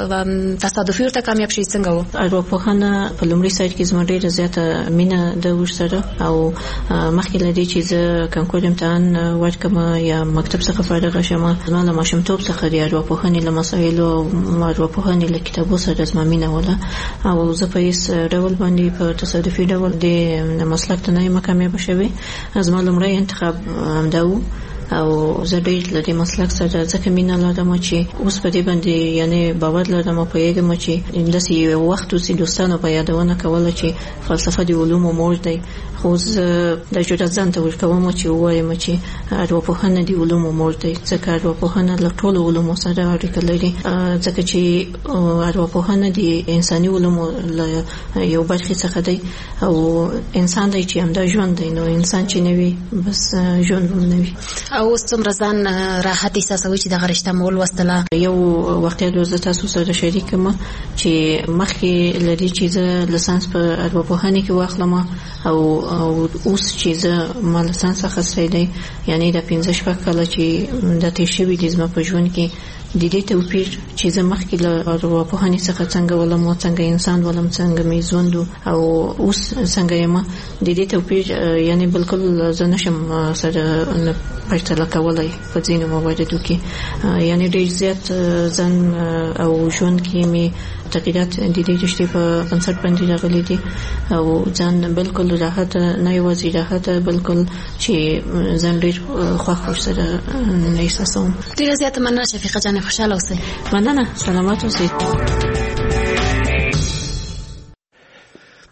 تصادفي ورته کامیاب شي څنګه و؟ ارواپوهنه په لومړي سایت کې زما ډیره زیاته د ورسره او مخکې لدی چې زه کنکور امتحان ورکم یا مکتب څخه فارغ شوم زما له ماشومتوب څخه د ارواپوهنې له مسایلو او ارواپوهنې له کتابو سره زما مینه وله او زه په هیڅ ډول باندې په تصادفي ډول د مسلک ته نه کامیاب شوم. زما لومړی انتخاب همدا و او زه ډېر له دې مسلک سره ځکه مینه لرم چې اوس په دې باندې یعنی باور لرم په یوه چې داسې یو وخت اوسې دوستانو په یادونه کوله چې فلسفه د علومو مور دی خو زه د جرأت ځان ته ورکوم چې ووایم چې ارواپوهنه د علومو مور دی ځکه ارواپوهنه له ټولو علومو سره اړیکه لري ځکه چې ارواپوهنه د انساني علومو یو برخه څخه دی او انسان دی چې همدا ژوند دی نو انسان چې نه وي بس ژوند نه وي. او څومره ځان راحت احساسوي چې دغه رشته مول وستله؟ یو واقعیت زه تاسو سره شریکم چې مخکې لدی چې زه لیسانس په ارواپوهنه کې واخلم او اوس چې زه ما لیسانس اخیستی دی یعنی د 15 شپږ کاله چې د تیر شوي دي زما په ژوند کې د دې توپیر چې زه مخکې له ارواپوهنې څخه څنګه ولم او څنګه انسان ولم څنګه مې ژوند او اوس څنګه یم د دې توپیر یعنی بالکل زه نشم سره پرتله کولای په ځینو مواردو کې یعنی ډېر زیات ځان او ژوند کې مې تغیرات د دې رشتې په بنسټ باندې راغلي دي او ځان بالکل راحت نه یوازې راحت بالکل چې ځان ډېر خوښ سره احساسوم. ډېر زیات مننه شفیقه جان خوشاله اوسئ. مننه سلامات اوسئ.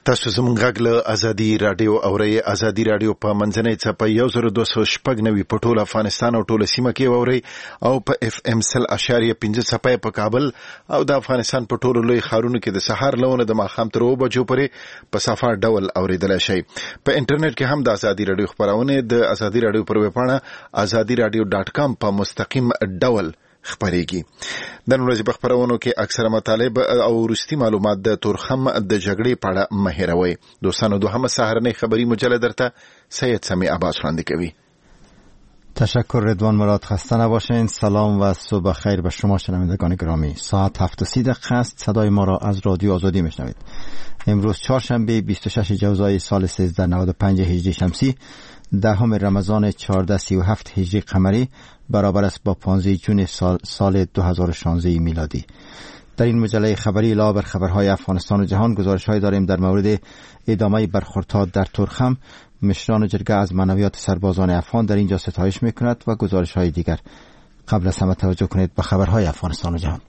تاسو زموږ غږ له ازادي رادیو اورئ. ازادي رادیو په منځنۍ څپه 1290 په ټول افغانستان او ټول سیمه کې اورئ او په FM 100.5 څپه په کابل او د افغانستان په ټولو لوی ښارونو کې د سحر لونه د ماښام تر 2 بجو پورې په صفه ډول اوریدلای شئ. په انټرنیټ کې هم د ازادي رادیو خبرونه د ازادي رادیو پر ویب پاڼه azadiradio.com په مستقیم ډول خبرېږي. د ورځې په خبرونو کې اکثره مطالب او وروستي معلومات د تورخم د جګړې په اړه مهیروي. دوستانو دوهمه سهارنۍ خبری مجله درته سید سمی عباس وړاندې کوي. تشکر رضوان مراد. خسته نباشین. سلام و صبح خیر به شما شنوندگان گرامی. ساعت 7:30 است. صدای ما را از رادیو آزادی میشنوید. امروز چهارشنبه 26 جوزای سال 1395 هجری شمسی، 10 رمضان 1437 هجری قمری، برابر است با 15 جون سال 2016 میلادی. در این مجله خبری علاوه بر خبرهای افغانستان و جهان گزارش‌هایی داریم در مورد ادامه برخوردها در تورخم. مشران جرگه از معنویات سربازان افغان در اینجا ستایش می‌کند و گزارش‌های دیگر. قبل از همه توجه کنید به خبرهای افغانستان و جهان.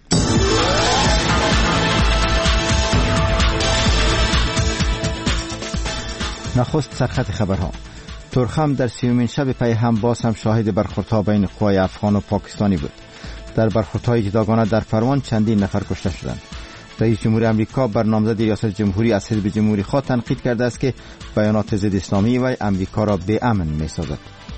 نخست سرخط خبرها. تورخم در 30مین شب پی هم باز هم شاهد برخوردها بین قوای افغان و پاکستانی بود. در برخوردهای جداگانه در پروان چندین نفر کشته شدند. رئیس جمهور آمریکا بر نامزد ریاست جمهوری از حزب جمهوری خواه تنقید کرده است که بیانات ضد اسلامی و آمریکا را به امن می‌سازد.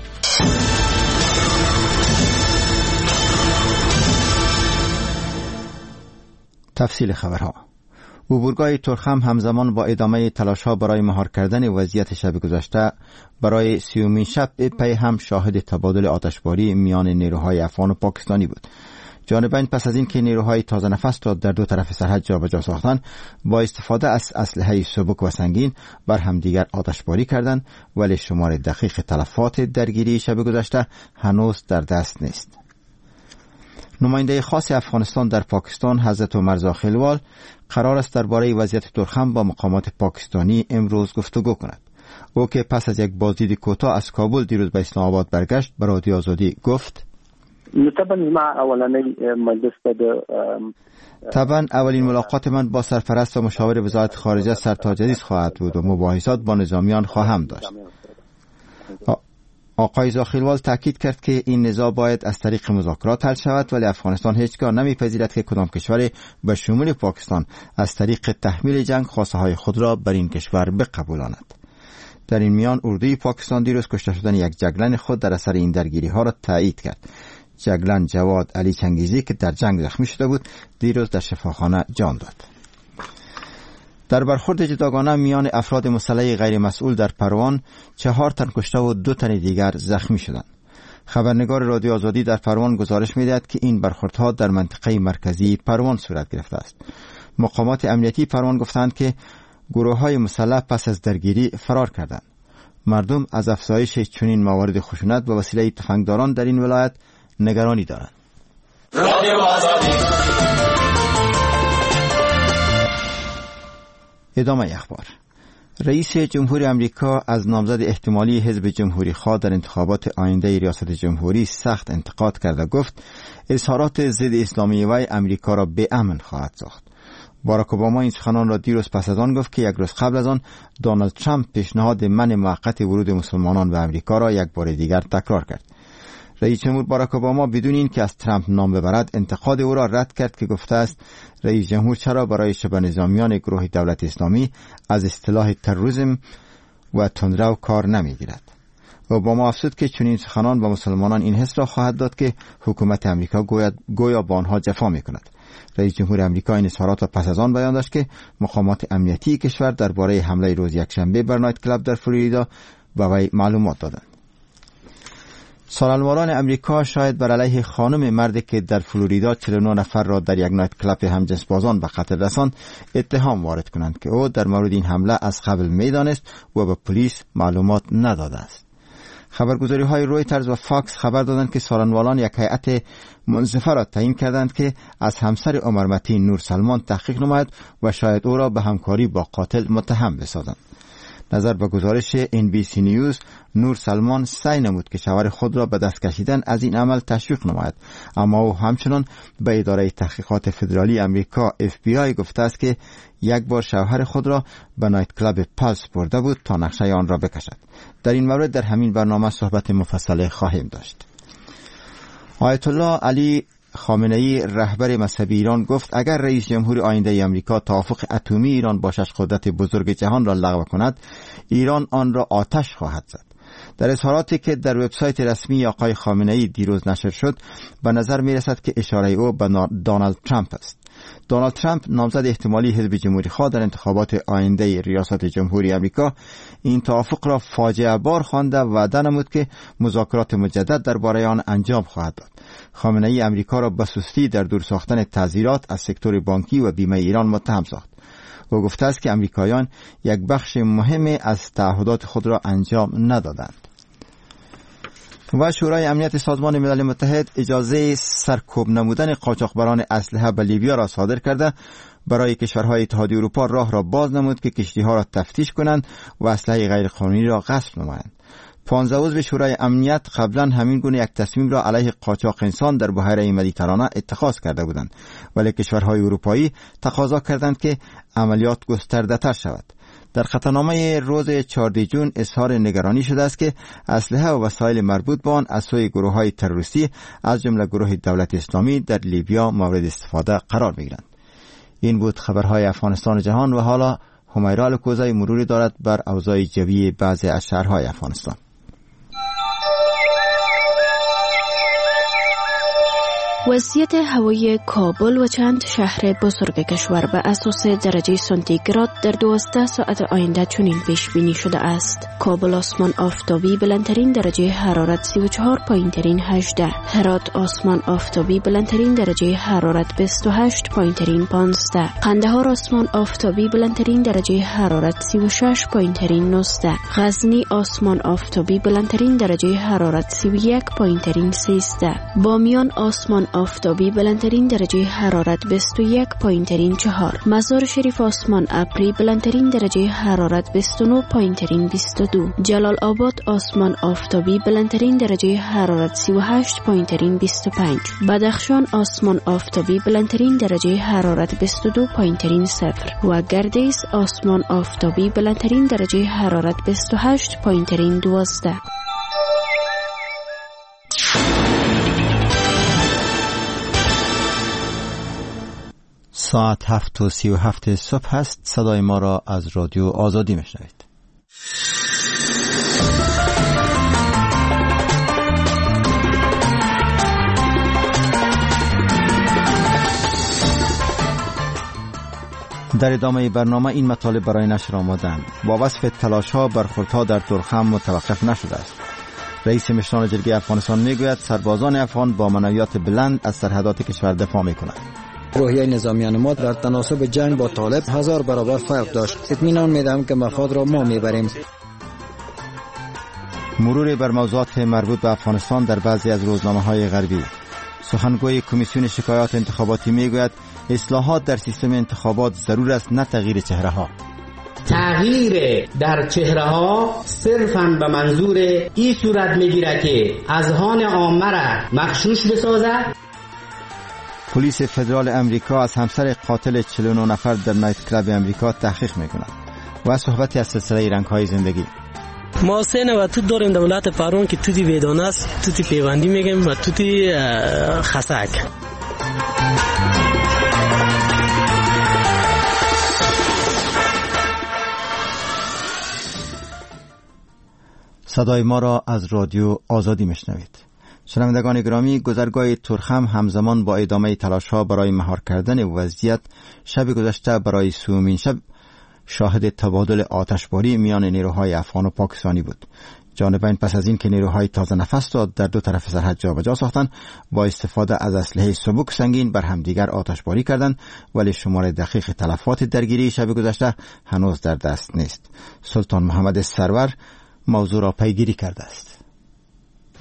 تفصیل خبرها. عبورگاه تورخم همزمان با ادامه تلاش‌ها برای مهار کردن وضعیت شب گذشته برای 30مین شب پی هم شاهد تبادل آتشباری میان نیروهای افغان و پاکستانی بود. جانبین پس از اینکه نیروهای تازه نفس را در دو طرف سرحد جابجا ساختند، با استفاده از اسلحه سبک و سنگین بر همدیگر آتشباری کردند، ولی شمار دقیق تلفات درگیری شب گذشته هنوز در دست نیست. نماینده خاص افغانستان در پاکستان حضرت عمر خیلوال قرار است درباره وضعیت تورخم با مقامات پاکستانی امروز گفتگو کند. او که پس از یک بازدید کوتاه از کابل دیروز به اسلام آباد برگشت، به رادیو آزادی گفت: طبعا اولین ملاقات من با سرپرست و مشاور وزارت خارجه سرتاج عزیز خواهد بود و مباحثات با نظامیان خواهم داشت. آقای زاخیلوال تاکید کرد که این نزاع باید از طریق مذاکرات حل شود، ولی افغانستان هیچگاه نمیپذیرد که کدام کشور به شمول پاکستان از طریق تحمیل جنگ خواسته های خود را بر این کشور بقبولاند. در این میان اردوی پاکستان دیروز کشته شدن یک جگلن خود در اثر این درگیری ها را تایید کرد. جگلن جواد علی چنگیزی که در جنگ زخمی شده بود دیروز در شفاخانه جان داد. در برخورد جداگانه میان افراد مسلح غیر مسئول در پروان 4 تن کشته و 2 تن دیگر زخمی شدند. خبرنگار رادیو آزادی در پروان گزارش می‌دهد که این برخوردها در منطقه مرکزی پروان صورت گرفته است. مقامات امنیتی پروان گفتند که گروه‌های مسلح پس از درگیری فرار کردند. مردم از افزایش چنین موارد خشونت به وسیله تفنگداران در این ولایت نگرانی دارند. رادیو آزادی. ادامه اخبار. رئیس جمهور آمریکا از نامزد احتمالی حزب جمهوری خواه در انتخابات آینده ریاست جمهوری سخت انتقاد کرد و گفت اظهارات ضد اسلامی وی آمریکا را به امن خواهد ساخت. باراک اوباما این سخنان را دیروز پس از آن گفت که یک روز قبل از آن دونالد ترامپ پیشنهاد منع موقت ورود مسلمانان به آمریکا را یک بار دیگر تکرار کرد. رئیس جمهور باراک اوباما بدون اینکه از ترامپ نام ببرد انتقاد او را رد کرد که گفته است رئیس جمهور چرا برای شبه نظامیان گروه دولت اسلامی از اصطلاح تروریسم و تندرو کار نمیگیرد. اوباما افزود که چنین سخنان به مسلمانان این حس را خواهد داد که حکومت آمریکا گویا با آنها جفا میکند. رئیس جمهور آمریکا این اظهارات را پس از آن بیان داشت که مقامات امنیتی کشور درباره حمله روز یکشنبه بر نایت کلاب در فلوریدا به وی معلومات دادند. سالنواران امریکا شاید بر علیه خانم مردی که در فلوریدا 49 نفر را در یک نایت کلاب همجنسبازان به قتل رساند اتهام وارد کنند که او در مورد این حمله از قبل میدانست و به پلیس معلومات نداده است. خبرگزاری‌های رویترز و فاکس خبر دادند که سالنواران یک هیئت منصفه را تعیین کردند که از همسر عمر متین نور سلمان تحقیق نماید و شاید او را به همکاری با قاتل متهم بسازند. نظر به گزارش NBC نیوز، نور سلمان سعی نمود که شوهر خود را به دست کشیدن از این عمل تشویق نماید، اما او همچنان به اداره تحقیقات فدرالی امریکا FBI گفته است که یک بار شوهر خود را به نایت کلاب پالس برده بود تا نقشه آن را بکشد. در این مورد در همین برنامه صحبت مفصل خواهیم داشت. آیت الله علی خامنه‌ای رهبر مذهبی ایران گفت اگر رئیس جمهور آینده آمریکا توافق اتمی ایران با 6 قدرت بزرگ جهان را لغو کند، ایران آن را آتش خواهد زد. در اظهاراتی که در وبسایت رسمی آقای خامنه‌ای دیروز نشر شد، به نظر می‌رسد که اشاره او به دونالد ترامپ است. دونالد ترامپ نامزد احتمالی حزب جمهوری خواه در انتخابات آینده ریاست جمهوری آمریکا این توافق را فاجعه بار خوانده و وعده نمود که مذاکرات مجدد درباره آن انجام خواهد داد. خامنه‌ای آمریکا را به سستی در دور ساختن تعزیرات از سکتور بانکی و بیمه ایران متهم ساخت. او گفته است که آمریکایان یک بخش مهم از تعهدات خود را انجام ندادند. و شورای امنیت سازمان ملل متحد اجازه سرکوب نمودن قاچاقبران اسلحه به لیبیا را صادر کرده، برای کشورهای اتحادیه اروپا راه را باز نمود که کشتی‌ها را تفتیش کنند و اسلحه غیرقانونی را غصب نمایند. 15 عضو شورای امنیت قبلا همین گونه یک تصمیم را علیه قاچاق انسان در بحیره مدیترانه اتخاذ کرده بودند، ولی کشورهای اروپایی تقاضا کردند که عملیات گسترده‌تر شود. در خطرنامه روز 14 جون اظهار نگرانی شده است که اسلحه و وسایل مربوط به آن از سوی گروه‌های تروریستی از جمله گروه دولت اسلامی در لیبیا مورد استفاده قرار می‌گیرند. این بود خبرهای افغانستان و جهان و حالا همیرا الکوزی مروری دارد بر اوضاع جوی بعضی از شهرهای افغانستان. وضعیت هوایی کابل و چند شهر بزرگ کشور به اساس درجه سانتیگراد در 12 ساعت آینده چنین پیش بینی شده است. کابل آسمان آفتابی بلندترین درجه حرارت 34 پایینترین 18، هرات آسمان آفتابی بلندترین درجه حرارت 28 پایینترین 15، قندهار آسمان آفتابی بلندترین درجه حرارت 36 پایینترین 19، غزنی آسمان آفتابی بلندترین درجه حرارت 31 پایینترین 13، بامیان آسمان آفتابی بلندترین درجه حرارت 21 پایینترین 4، مزار شریف آسمان ابری بلندترین درجه حرارت 29 پایینترین 22، جلال آباد آسمان آفتابی بلندترین درجه حرارت 38 پایینترین 25، بدخشان آسمان آفتابی بلندترین درجه حرارت 22 پایینترین 0 و گردیز آسمان آفتابی بلندترین درجه حرارت 28 پایینترین 12. ساعت 7:37 صبح است. صدای ما را از رادیو آزادی میشنوید. در ادامه برنامه این مطالب برای نشر آمدند. با وصف تلاش‌ها برخوردها در ترخم متوقف نشده است. رئیس مشران جرگه افغانستان میگوید سربازان افغان با معنویات بلند از سرحدات کشور دفاع میکنند. روحیه نظامیان ما در تناسب جنگ با طالب 1000 برابر فرق داشت. اطمینان میدم که مفاد را ما میبریم. مرور بر موضوعات مربوط به افغانستان در بعضی از روزنامه‌های غربی. سخنگوی کمیسیون شکایات انتخاباتی میگوید اصلاحات در سیستم انتخابات ضرور است، نه تغییر چهره‌ها. تغییر در چهره‌ها صرفاً به منظور این صورت میگیرد که اذهان عامه را مغشوش بسازد. پلیس فدرال امریکا از همسر قاتل 49 نفر در نایت کلاب امریکا تحقیق میکند. و صحبتی از سلسله رنگ‌های زندگی. ما سه نوع توت داریم در ولایت پارون که توتی ویدانه است، توتی پیوندی میگیم و توتی خسک. صدای ما را از رادیو آزادی میشنوید. شنوندگان گرامی، گذرگاه ترخم همزمان با ادامه تلاش‌ها برای مهار کردن وضعیت شب گذشته برای سومین شب شاهد تبادل آتشباری میان نیروهای افغان و پاکستانی بود. جانبین پس از این که نیروهای تازه نفس را در دو طرف سرحد جابجا ساختند، با استفاده از اسلحه سبک سنگین بر همدیگر آتشباری کردند، ولی شمار دقیق تلفات درگیری شب گذشته هنوز در دست نیست. سلطان محمد سرور موضوع را پیگیری کرده است.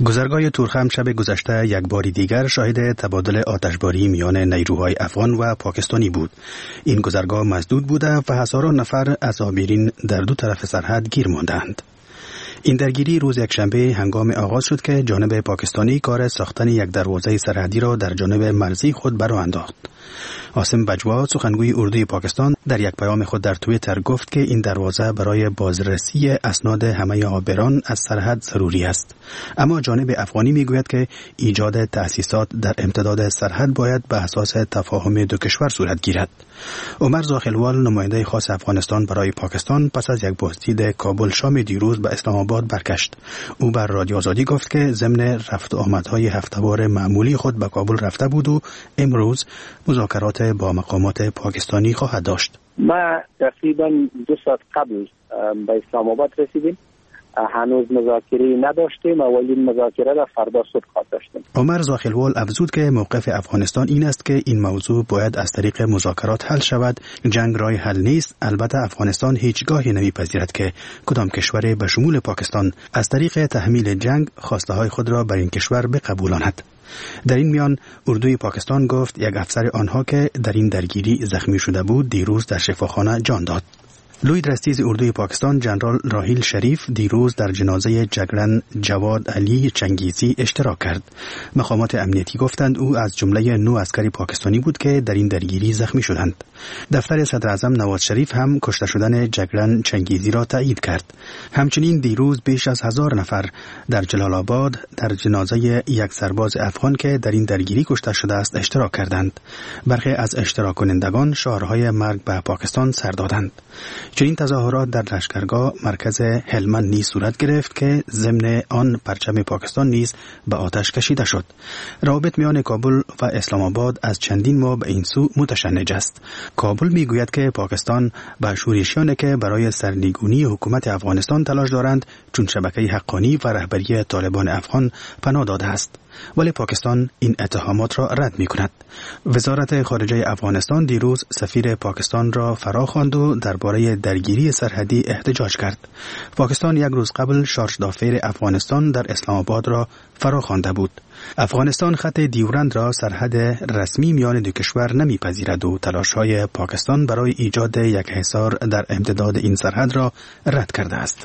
گذرگاه تورخم شب گذشته یک بار دیگر شاهد تبادل آتشباری میان نیروهای افغان و پاکستانی بود. این گذرگاه مسدود بوده و هزاران نفر از عابرین در دو طرف سرحد گیر ماندند. این درگیری روز یکشنبه هنگام آغاز شد که جانب پاکستانی کار ساختن یک دروازه سرحدی را در جانب مرزی خود برآ انداخت. عاصم بجوا سخنگوی اردوی پاکستان در یک پیام خود در توییتر گفت که این دروازه برای بازرسی اسناد همه عابران از سرحد ضروری است. اما جانب افغانی میگوید که ایجاد تأسیسات در امتداد سرحد باید به اساس تفاهم دو کشور صورت گیرد. عمر زاخلوال نماینده خاص افغانستان برای پاکستان پس از یک بازدید کابل شام دیروز به اسلام آباد برگشت. او بر رادیو آزادی گفت که ضمن رفت و آمدهای هفته‌وار معمولی خود به کابل رفته بود و امروز مذاکرات با مقامات پاکستانی خواهد داشت. ما تقریبا 2 ساعت قبل به اسلام آباد رسیدیم. هنوز مذاکره نداشتیم. اولین مذاکره را فردا صبح خواهد داشتیم. عمر زاخلوال افزود که موقف افغانستان این است که این موضوع باید از طریق مذاکرات حل شود. جنگ راه حل نیست. البته افغانستان هیچگاهی نمیپذیرد که کدام کشور به شمول پاکستان از طریق تحمیل جنگ خواسته های خود را بر این کشور بقبولاند. در این میان اردوی پاکستان گفت یک افسر آنها که در این درگیری زخمی شده بود دیروز در شفاخانه جان داد. لوی درستیز اردوی پاکستان جنرال راحیل شریف دیروز در جنازه جگرن جواد علی چنگیزی اشتراک کرد. مقامات امنیتی گفتند او از جمله 9 عسکر پاکستانی بود که در این درگیری زخمی شدند. دفتر صدر اعظم نواز شریف هم کشته شدن جگرن چنگیزی را تایید کرد. همچنین دیروز بیش از 1000 نفر در جلال آباد در جنازه یک سرباز افغان که در این درگیری کشته شده است اشتراک کردند. برخی از اشتراک کنندگان شعارهای مرگ به پاکستان سر دادند. چنین تظاهرات در لشکرگاه مرکز هلمند نیز صورت گرفت که ضمن آن پرچم پاکستان نیز به آتش کشیده شد. روابط میان کابل و اسلام آباد از چندین ماه به این سو متشنج است. کابل میگوید که پاکستان به شورشیانی که برای سرنگونی حکومت افغانستان تلاش دارند چون شبکه حقانی و رهبری طالبان افغان پناه داده است. ولی پاکستان این اتهامات را رد می کند. وزارت خارجه افغانستان دیروز سفیر پاکستان را فرا خواند و درباره درگیری سرحدی احتجاج کرد. پاکستان یک روز قبل شارژ دافیر افغانستان در اسلام آباد را فرا خوانده بود. افغانستان خط دیورند را سرحد رسمی میان دو کشور نمیپذیرد و تلاش‌های پاکستان برای ایجاد یک حصار در امتداد این سرحد را رد کرده است.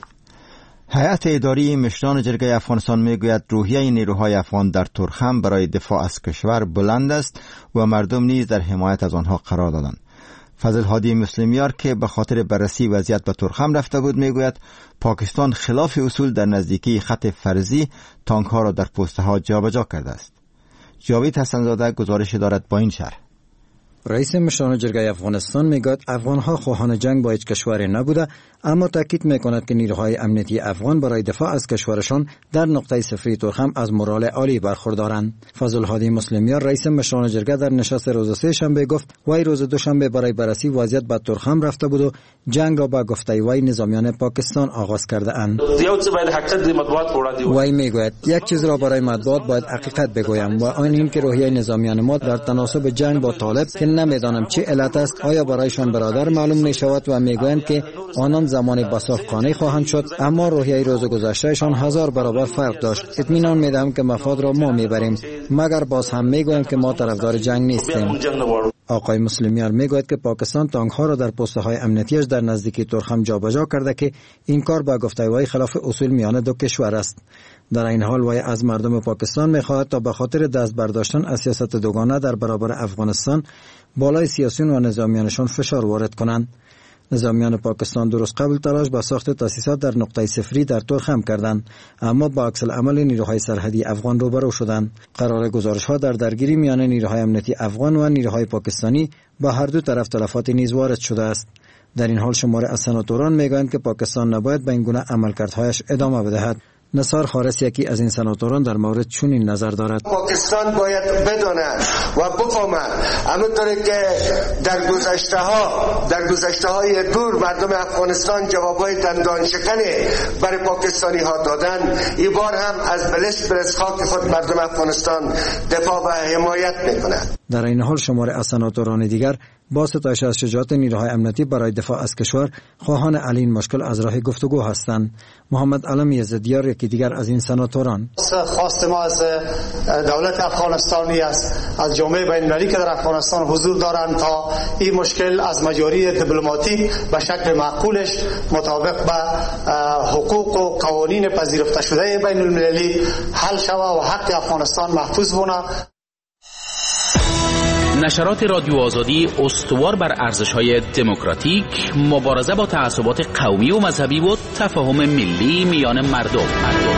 هیئت اداری مشران جرگه افغانستان میگوید روحیه نیروهای افغان در تورخم برای دفاع از کشور بلند است و مردم نیز در حمایت از آنها قرار دادند. فضل هادی مسلمیار که به خاطر بررسی وضعیت به تورخم رفته بود میگوید پاکستان خلاف اصول در نزدیکی خط فرضی تانک ها را در پوسته ها جابجا کرده است. جاوید حسنزاده گزارش دارد با این شرح. رئیس مشران جرگه افغانستان میگوید افغانها خواهان جنگ با هیچ کشوری نبوده، اما تاکید میکند که نیروهای امنیتی افغان برای دفاع از کشورشان در نقطه صفری تورخم از مورال عالی برخوردارند. فضل هادی مسلمیار رئیس مشران جرگه در نشست روز سه شنبه گفت وی روز دوشنبه برای بررسی وضعیت به تورخم رفته بود و جنگ را با گفته وی نظامیان پاکستان آغاز کرده اند. وی میگوید یک چیز را برای مطبوعات باید حقیقت بگویم و آن این که روحیه نظامیان ما در تناسب جنگ با طالب که نمیدانم چه علت است، آیا برایشان برادر معلوم نشود و میگویند که آنان زمان بساط قانع خواهند شد، اما روحیه روز گذشتهشان 1000 برابر فرق داشت. اطمینان میدم که مفاد را ما میبریم، مگر باز هم میگویم که ما طرفدار جنگ نیستیم. آقای مسلمیار میگوید که پاکستان تانک ها را در پوسته های امنیتیش در نزدیکی تورخم جابجا کرده که این کار با گفته وی خلاف اصول میان دو کشور است. در این حال وی از مردم پاکستان میخواهد تا به خاطر دست برداشتن از سیاست دوگانه در برابر افغانستان بالای سیاسیون و نظامیانشان فشار وارد کنند. نظامیان پاکستان درست قبل تلاش به ساخت تاسیسات در نقطه صفری در تورخم کردند، اما با عکس العمل نیروهای سرحدی افغان روبرو شدند. قرار گزارش ها در درگیری میان نیروهای امنیتی افغان و نیروهای پاکستانی با هر دو طرف تلفات نیز وارد شده است. در این حال شماره از سناتوران میگویند که پاکستان نباید به این گونه عملکردهایش ادامه بدهد. نثار خارس یکی از این سناتوران در مورد چنین نظر دارد. پاکستان باید بداند و بفهمد همونطوری که در گذشته های دور مردم افغانستان جوابهای دندان شکنی برای پاکستانی ها دادن، این بار هم از بلش برس خاک خود مردم افغانستان دفاع و حمایت میکند. در این حال شماری از سناتوران دیگر با ستایش از شجاعت نیروهای امنیتی برای دفاع از کشور خواهان حل این مشکل از راه گفتگو هستند. محمد علم یزدیار یکی دیگر از این سناتوران: خواست ما از دولت افغانستانی است، از جامعه بین المللی که در افغانستان حضور دارند تا این مشکل از مجاری دیپلماتیک به شکل معقولش مطابق به حقوق و قوانین پذیرفته شده بین المللی حل شود و حق افغانستان محفوظ بماند. نشرات رادیو آزادی استوار بر ارزش‌های دموکراتیک، مبارزه با تعصبات قومی و مذهبی و تفاهم ملی میان مردم.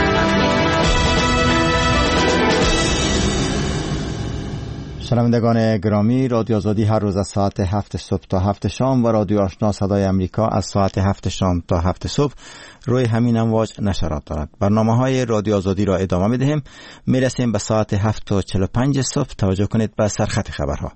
شنوندگان گرامی، رادیو آزادی هر روز از ساعت 7 صبح تا 7 شام و رادیو آشنا صدای امریکا از ساعت 7 شام تا 7 صبح روی همین امواج نشرات دارد. برنامه‌های رادیو آزادی را ادامه می‌دهیم. میرسیم به ساعت 7:45 صبح. توجه کنید به سرخط خبرها.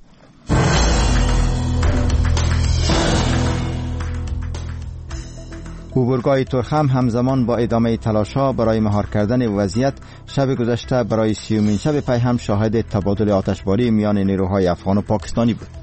عبورگاه ترخم همزمان با ادامه تلاش‌ها برای مهار کردن وضعیت شب گذشته برای 30مین شب پی هم شاهد تبادل آتشباری میان نیروهای افغان و پاکستانی بود.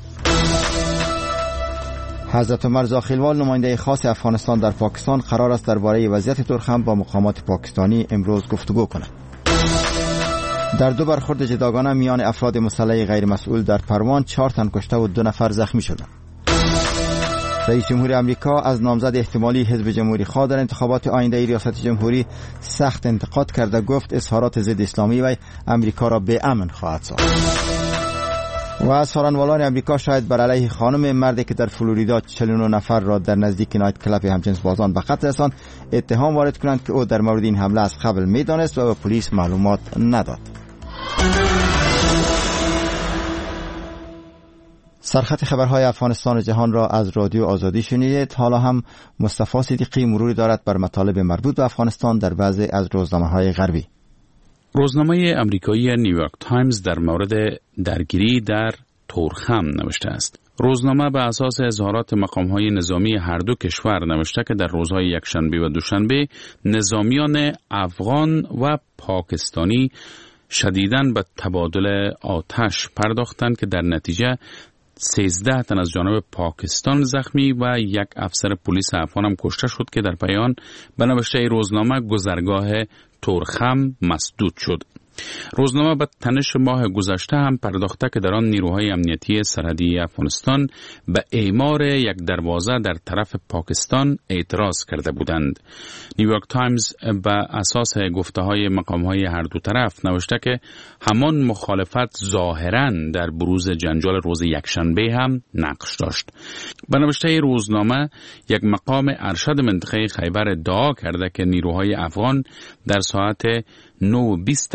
حضرت عمر زاخیلوال نماینده خاص افغانستان در پاکستان قرار است درباره وضعیت ترخم با مقامات پاکستانی امروز گفتگو کند. در دو برخورد جداگانه میان افراد مسلح غیر مسئول در پروان 4 تن کشته و 2 نفر زخمی شدند. رئیس جمهور آمریکا از نامزد احتمالی حزب جمهوری خواه در انتخابات آینده ریاست جمهوری سخت انتقاد کرده گفت اظهارات ضد اسلامی و آمریکا را به امن خواهد ساخت. و از سارنوالان آمریکا شاید بر علیه خانم مردی که در فلوریدا 49 نفر را در نزدیک نایت کلاب همجنس بازان به قتل رساند اتهام وارد کنند که او در مورد این حمله از قبل می‌دانست و به پلیس معلومات نداد. سرخط خبرهای افغانستان و جهان را از رادیو آزادی شنیدید. حالا هم مصطفی صدیقی مروری دارد بر مطالب مربوط به افغانستان در بعضی از روزنامه‌های غربی. روزنامه آمریکایی نیویورک تایمز در مورد درگیری در تورخم نوشته است. روزنامه به اساس اظهارات مقام‌های نظامی هر دو کشور نوشته که در روزهای یکشنبه و دوشنبه نظامیان افغان و پاکستانی شدیداً به تبادل آتش پرداختند که در نتیجه 13 تن از جانب پاکستان زخمی و 1 افسر پلیس افغان هم کشته شد که در پایان به نوشته روزنامه گذرگاه تورخم مسدود شد. روزنامه به تنش ماه گذشته هم پرداخته که در آن نیروهای امنیتی سرحدی افغانستان به اعمار 1 دروازه در طرف پاکستان اعتراض کرده بودند. نیویورک تایمز به اساس گفته‌های مقام‌های هر دو طرف نوشته که همان مخالفت ظاهراً در بروز جنجال روز یکشنبه هم نقش داشت. به نوشته روزنامه 1 مقام ارشد منطقه خیبر ادعا کرده که نیروهای افغان در ساعت 9:20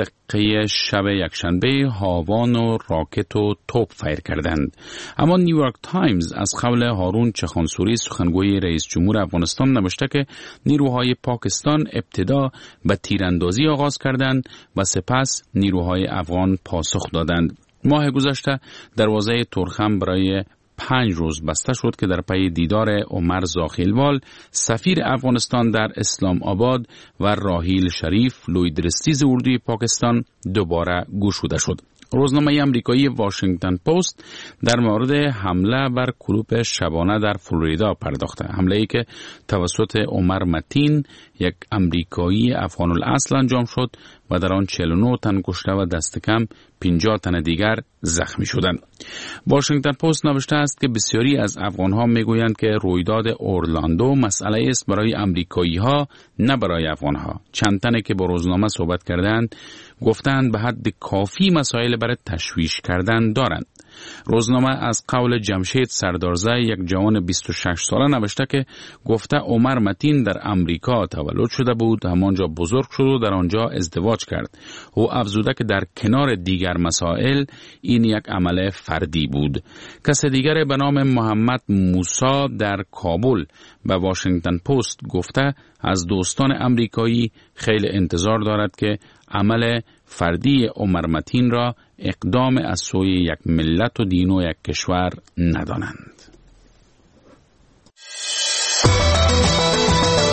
شب یکشنبه هاوان و راکت و توپ فیر کردند. اما نیویورک تایمز از قول هارون چخانسوری سخنگوی رئیس جمهور افغانستان نوشته که نیروهای پاکستان ابتدا به تیراندازی آغاز کردند و سپس نیروهای افغان پاسخ دادند. ماه گذشته دروازه تورخم برای 5 روز بسته شد که در پی دیدار عمر زاخیلوال سفیر افغانستان در اسلام آباد و راحیل شریف لویدرستیز اردوی پاکستان دوباره گشوده شد. روزنامه آمریکایی واشنگتن پست در مورد حمله بر کلوپ شبانه در فلوریدا پرداخته. حمله‌ای که توسط عمر متین 1 آمریکایی افغان الاصل انجام شد و در آن 49 تن کشته و دست کم 50 تن دیگر زخمی شدند. واشنگتن پست نوشته است که بسیاری از افغان‌ها میگویند که رویداد اورلاندو مسئله است برای آمریکایی‌ها نه برای افغان‌ها. چند تنی که با روزنامه صحبت کردند گفتند به حد کافی مسائل برای تشویش کردن دارند. روزنامه از قول جمشید سردارزه 1 جوان 26 ساله نوشته که گفته عمر متین در امریکا تولد شده بود، همانجا بزرگ شد و در آنجا ازدواج کرد. او افزوده که در کنار دیگر مسائل این 1 عمل فردی بود. کس دیگر به نام محمد موسی در کابل به واشنگتن پست گفته از دوستان امریکایی خیلی انتظار دارد که عمل فردی عمر متین را اقدام از سوی 1 ملت و دین و 1 کشور ندانند.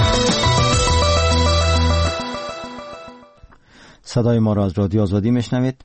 صدای ما را از رادیو آزادی میشنوید.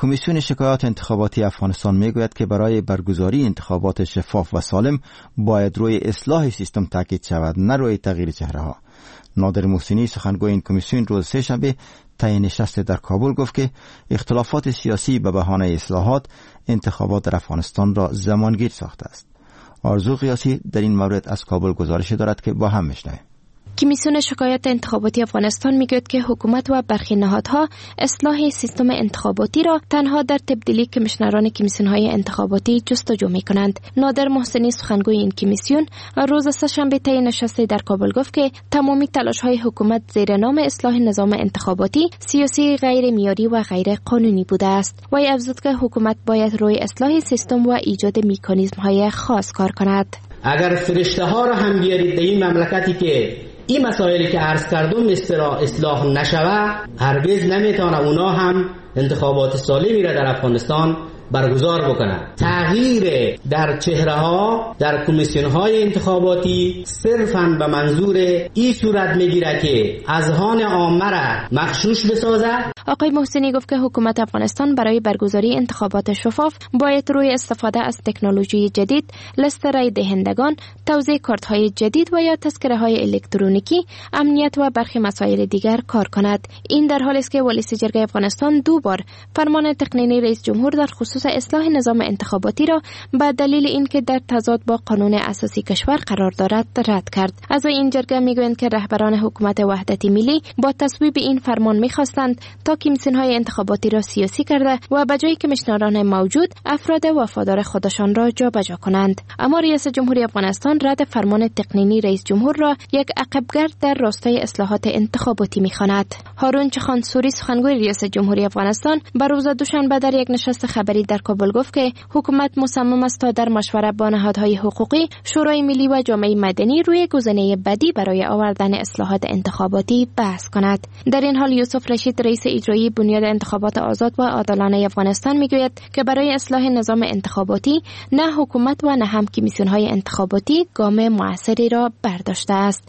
کمیسیون شکایات انتخاباتی افغانستان میگوید که برای برگزاری انتخابات شفاف و سالم باید روی اصلاح سیستم تاکید شود، نه روی تغییر چهره‌ها. نادر محسنی سخنگوی این کمیسیون روز سه‌شنبه طی نشست در کابل گفت که اختلافات سیاسی به بهانه اصلاحات انتخابات در افغانستان را زمانگیر ساخته است. آرزو قیاسی در این مورد از کابل گزارش دارد که با هم میشنویم. کمیسیون شکایات انتخاباتی افغانستان میگوید که حکومت و برخی نهادها اصلاح سیستم انتخاباتی را تنها در تبدیلی کمیشنران کمیسیون‌های انتخاباتی جستجو می‌کنند. نادر محسنی سخنگوی این کمیسیون روز سه‌شنبه طی نشستی در کابل گفت که تمامی تلاش‌های حکومت زیر نام اصلاح نظام انتخاباتی سیاسی، غیر معیاری و غیر قانونی بوده است. وی افزود که حکومت باید روی اصلاح سیستم و ایجاد مکانیزم‌های خاص کار کند. اگر فرشته‌ها را هم بیارید در این مملکتی که این مسائلی که عرض کردم اصلاح نشود، هرگز نمیتونه اونا هم انتخابات سالمی را در افغانستان برگزار بکنند. تغییر در چهره‌ها در کمیسیون‌های انتخاباتی صرفاً به منظور این صورت میگیره که اذهان عامه را مغشوش بسازد. آقای محسنی گفت که حکومت افغانستان برای برگزاری انتخابات شفاف باید روی استفاده از تکنولوژی جدید، لیست رای دهندگان، توزیع کارت‌های جدید و یا تذکره‌های الکترونیکی، امنیت و برخی مسائل دیگر کار کند. این در حالی است که ولی جرگه افغانستان 2 بار فرمان تقنینی رئیس جمهور در خصوص اصلاح نظام انتخاباتی را به دلیل اینکه در تضاد با قانون اساسی کشور قرار دارد رد کرد. از این جرگه میگویند که رهبران حکومت وحدت ملی با تصویب این فرمان میخواستند تا کمیسیون‌های انتخاباتی را سیاسی کرده و به جای کمیشنران موجود افراد وفادار خودشان را جابجا کنند. اما ریاست جمهوری افغانستان رد فرمان تقنینی رئیس جمهور را یک عقبگرد در راستای اصلاحات انتخاباتی میخواند. هارون چخانسوری سخنگوی ریاست جمهوری افغانستان بر روز دوشنبه در یک نشست خبری در کابل گفت که حکومت مصمم است تا در مشورت با نهادهای حقوقی، شورای ملی و جامعه مدنی روی گزینه بدی برای آوردن اصلاحات انتخاباتی بحث کند. در این حال یوسف رشید رئیس اجرایی بنیاد انتخابات آزاد و عادلانه افغانستان میگوید که برای اصلاح نظام انتخاباتی نه حکومت و نه هم کمیسیون‌های انتخاباتی گام موثری را برداشته است.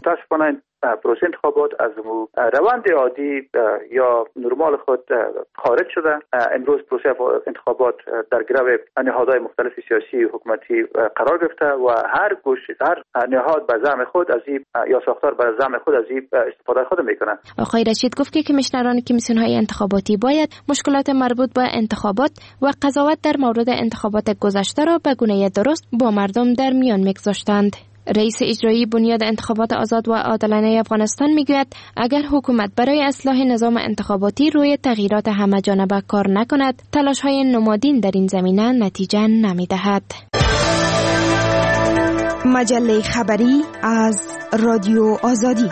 پروسه انتخابات از روند عادی یا نرمال خود خارج شده. امروز پروسه انتخابات در گرو نهادهای مختلف سیاسی و حکومتی قرار گرفته و هر نهاد به زعم خود از این یا ساختار به زعم خود از این استفاده خود میکنه. آقای رشید گفت که کمیشنران کمیسیون‌های انتخاباتی باید مشکلات مربوط به انتخابات و قضاوت در مورد انتخابات گذشته را به گونه درست با مردم در میان میگذاشتند. رئیس اجرایی بنیاد انتخابات آزاد و عادلانه افغانستان میگوید اگر حکومت برای اصلاح نظام انتخاباتی روی تغییرات همه‌جانبه کار نکند، تلاش‌های نمادین در این زمینه نتیجه نمی‌دهد. مجله خبری از رادیو آزادی.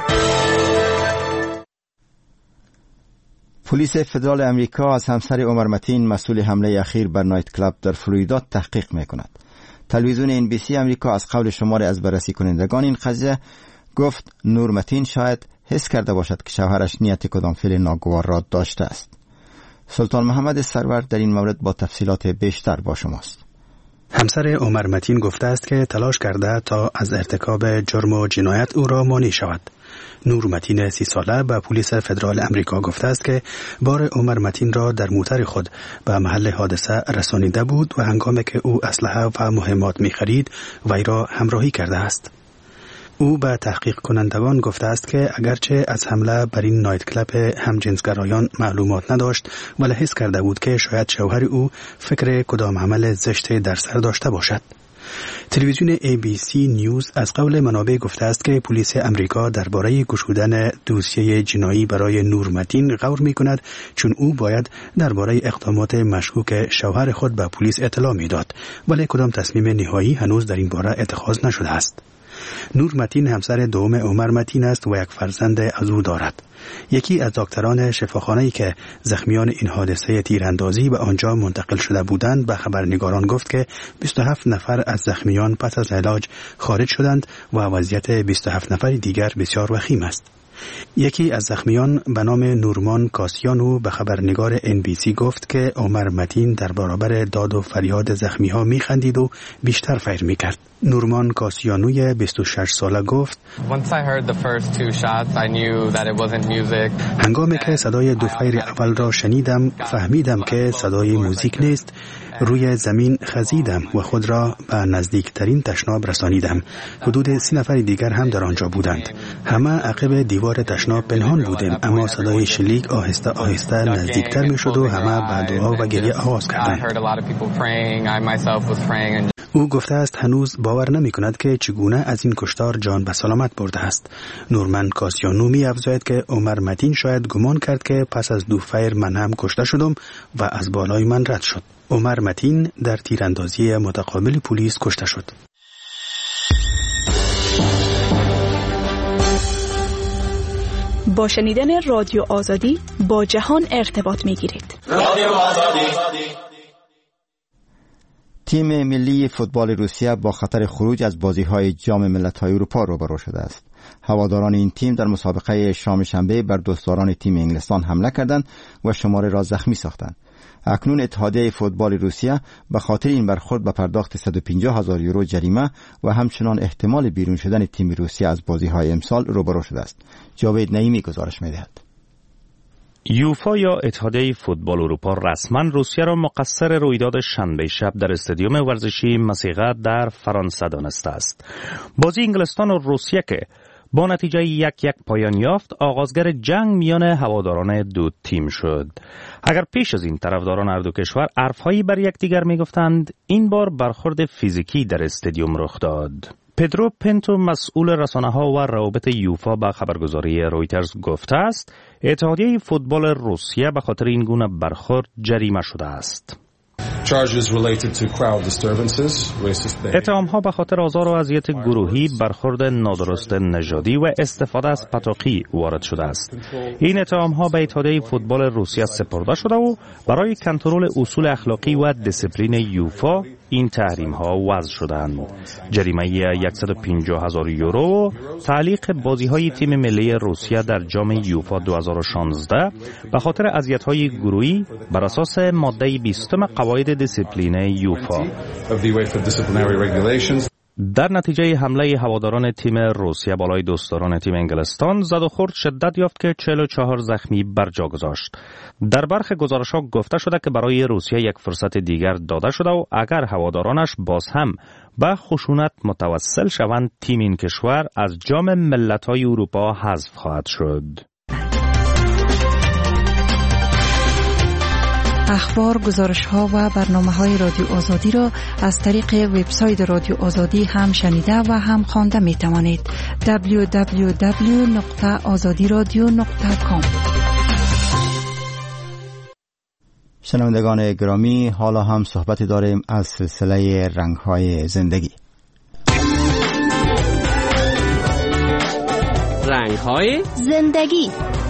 پلیس فدرال امریکا از همسر عمر متین مسئول حمله اخیر بر نایت کلاب در فلوریدا تحقیق می‌کند. تلویزیون NBC امریکا از قول شماری از بررسی کنندگان این قضیه گفت نور متین شاید حس کرده باشد که شوهرش نیت کدام فعل ناگوار را داشته است. سلطان محمد سرور در این مورد با تفصیلات بیشتر با شماست. همسر عمر متین گفته است که تلاش کرده تا از ارتکاب جرم و جنایت او را مانع شود. نور متین 30 ساله به پلیس فدرال امریکا گفته است که بار عمر متین را در موتر خود به محل حادثه رسانیده بود و هنگامی که او اسلحه و مهمات می‌خرید وی را همراهی کرده است. او به تحقیق کنندگان گفته است که اگرچه از حمله بر این نایت کلاب همجنسگرایان معلومات نداشت ولی حس کرده بود که شاید شوهر او فکر کدام عمل زشت در سر داشته باشد. تلویزیون ABC نیوز از قول منابع گفته است که پلیس امریکا درباره گشودن دوسیه جنایی برای نور متین غور می‌کند، چون او باید درباره اقدامات مشکوک شوهر خود به پلیس اطلاع می‌داد، ولی کدام تصمیم نهایی هنوز در این باره اتخاذ نشده است. نور متین همسر دوم عمر متین است و یک فرزند از او دارد. یکی از دکتران شفاخانه‌ای که زخمیان این حادثه تیراندازی به آنجا منتقل شده بودند به خبرنگاران گفت که 27 نفر از زخمیان پس از علاج خارج شدند و وضعیت 27 نفر دیگر بسیار وخیم است. یکی از زخمیان به نام نورمان کاسیانو به خبرنگار NBC گفت که عمر متین در برابر داد و فریاد زخمی‌ها می‌خندید و بیشتر فیر می‌کرد. نورمان کاسیانوی 26 ساله گفت هنگامی که صدای دو فیر اول را شنیدم فهمیدم که صدای موزیک نیست. روی زمین خزیدم و خود را به نزدیکترین تشناب رسانیدم. حدود 30 نفر دیگر هم در آنجا بودند. همه عقب دیوار تشناب پنهان بودیم، اما صدای شلیک آهسته آهسته نزدیکتر می شد و همه به دعا و گریه آغاز کردند. او گفته است هنوز باور نمی کند که چگونه از این کشتار جان به سلامت برده است. نورمن کاسیانو می افزاید که عمر متین شاید گمان کرد که پس از 2 فیر من هم کشته شدم و از بالای من رد شد. عمر متین در تیراندازی متقابل پلیس کشته شد. با شنیدن رادیو آزادی با جهان ارتباط می گیرید. رادیو آزادی. تیم ملی فوتبال روسیه با خطر خروج از بازی‌های جام ملت‌های اروپا روبرو شده است. هواداران این تیم در مسابقه شام شنبه بر دوستداران تیم انگلستان حمله کردند و شماره را زخمی ساختند. اکنون اتحادیه فوتبال روسیه به خاطر این برخورد به پرداخت 150,000 یورو جریمه و همچنان احتمال بیرون شدن تیم روسیه از بازی‌های امسال روبرو شده است. جاوید نعیمی گزارش می‌دهد. یوفا یا اتحادیه فوتبال اروپا رسما روسیه را مقصر رویداد شنبه شب در استادیوم ورزشی مسیغه در فرانسه دانسته است. بازی انگلستان و روسیه که با نتیجه 1-1 پایان یافت، آغازگر جنگ میان هواداران دو تیم شد. اگر پیش از این طرفداران هر دو کشور حرفهایی بر یکدیگر میگفتند، این بار برخورد فیزیکی در استادیوم رخ داد. پدرو پنتو مسئول رسانه‌ها و روابط یوفا به خبرگزاری رویترز گفته است اتحادیه فوتبال روسیه به خاطر این گونه برخورد جریمه شده است. اتهام‌ها به خاطر آزار و اذیت گروهی، برخورد نادرست نژادی و استفاده از پتاقی وارد شده است. این اتهام‌ها به اتحادیه فوتبال روسیه سپرده شده و برای کنترل اصول اخلاقی و دیسیپلین یوفا این تحریم‌ها وضع شدند. جریمه 150,000 یورو و تعلیق بازی‌های تیم ملی روسیه در جام یوفا 2016 به خاطر اذیت‌های گروهی بر اساس ماده 20 قواعد دیسیپلین یوفا. در نتیجه حمله هواداران تیم روسیه بالای دوستداران تیم انگلستان، زد و خورد شدت یافت که 44 زخمی بر جا گذاشت. در برخی گزارش‌ها گفته شده که برای روسیه یک فرصت دیگر داده شده و اگر هوادارانش باز هم به خشونت متوسل شوند، تیم این کشور از جام ملت‌های اروپا حذف خواهد شد. اخبار، گزارش‌ها و برنامه‌های رادیو آزادی را از طریق وبسایت رادیو آزادی هم شنیده و هم خوانده می‌توانید. www.azadiradio.com. شنوندگان گرامی، حالا هم صحبتی داریم از سلسله رنگ‌های زندگی. رنگ‌های زندگی.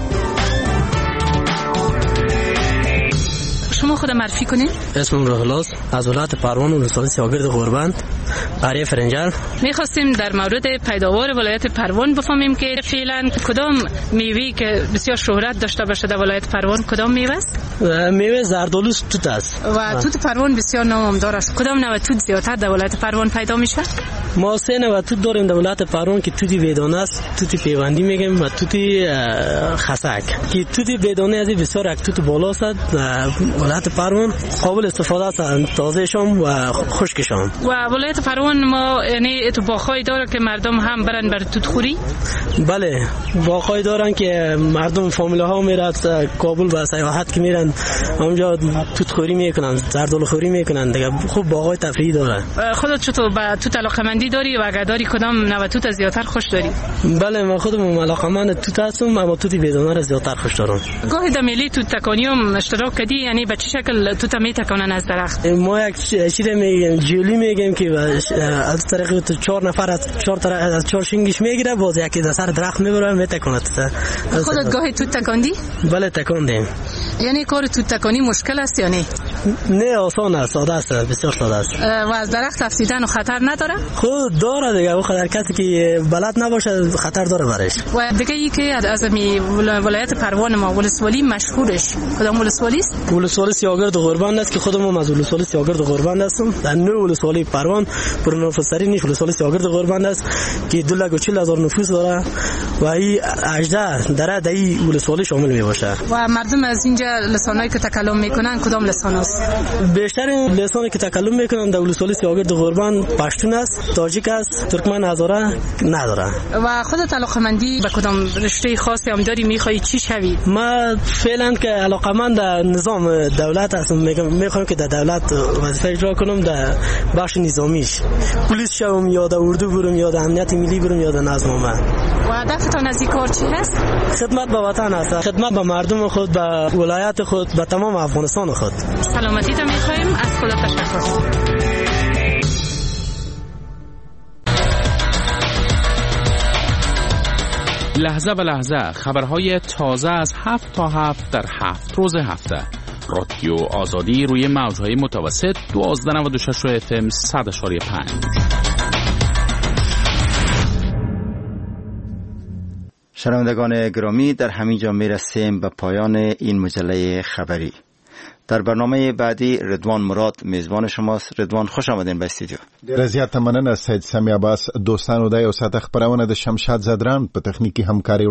شما خود معرفی کنید؟ اسمم روح‌الله، از ولایت پروان، ولسوالی سیاگرد غربند، قریه فرنجال. می‌خواستیم در مورد پیداوار ولایت پروان بفهمیم که فعلا کدام میوه‌ای که بسیار شهرت داشته باشه در ولایت پروان کدام میوه است؟ میوه زردآلوست توت است. و توت پروان بسیار نامدار است. کدام نوع توت زیادتر در ولایت پروان پیدا میشه؟ ما 3 نوع توت داریم در ولایت پروان که توت ویدانه است، توت پیوندی میگیم و توت خسک. که توت ویدانه از بسیار یک توت بالا است. ولایت پروان قابل استفاده است، تازه شام و خشک شام. و ولایت پروان ما یعنی اتفاقایی داره که مردم هم برن بر توت خوری؟ بله، باغای دارن که مردم فامیله ها میرن کابل و سیاحت که میرن اونجا توت خوری میکنن، زردآلو خوری میکنن دیگه. خوب باغای تفریحی داره. خودت چطور به توت علاقه‌مندی داری و اگر داری کدام نوع توت زیادتر خوش داری؟ بله، من خودم علاقه‌مند توت هستم، اما توت ویدانه را زیادتر خوش دارم. گاهی در ملی توت تکانیوم اشتراک کردی؟ یعنی به چه شکل توت میتکانن از درخت؟ ما یک چیز میگیم جولی میگیم که از طریق 4 نفر از 4 شینگش میگیره، باز یکی از سر درخت میبره میتکونه. خودت گاهی توت تکاندی؟ بله تکاندیم. یعنی کار توتکانی مشکل است یا نه آسان است، ساده است، بسیار ساده است. و از درخت افتیدن و خطر نداره؟ خود داره دیگه، اون خطر کسی که بلد نباشه خطر داره برش. و دیگه ای که از ولایت پروان ما ولسوالی مشهورش کدام ولسوالی است؟ ولسوالی سیاگرد قربان است که خودمون از ولسوالی سیاگرد قربان هستم. در نو ولسوالی پروان پر نفوس‌ترین ولسوالی سیاگرد قربان است که 240,000 نفوس داره و این 18 در این ولسوالی شامل می باشه. و مردم از اینجا لسانایی که تکلم میکنن کدام لسان است؟ بیشتر لسانی که تکلم میکنن در ولسوالی سیاگرد قربان پشتون است، تاجیک است، ترکمن هزاره نداره. و خودت علاقه‌مندی به کدام رشته خاصی هم داری، میخوای چی شوی؟ ما فعلا که علاقه‌مند در نظام دولت هستم، میخوام که در دولت وظیفه اجرا کنم، در بخش نظامیش، پلیس شوم یا در اردو برم یا در امنیت ملی برم یا در نظم عامه. و هدفتان از این کار چی هست؟ خدمت به وطن است، خدمت به مردم خود، به ولایت خود، به تمام افغانستان خود. سلامتی تو میخوایم، از خدا تشکر. لحظه به لحظه خبرهای تازه از 7 تا 7 در 7 روز هفته. رادیو آزادی روی موجهای متوسط 1296 FM 100.5. شنوندگان گرامی، در همین جا میرسیم به پایان این مجله خبری. در برنامه بعدی رضوان مراد میزبان شماست. رضوان، خوش آمدین به استودیو. ډیر زیات مننه سید سمی عباس. دوستانو د یو ساعت خبرونه د شمشاد زدران په تخنیکی همکاري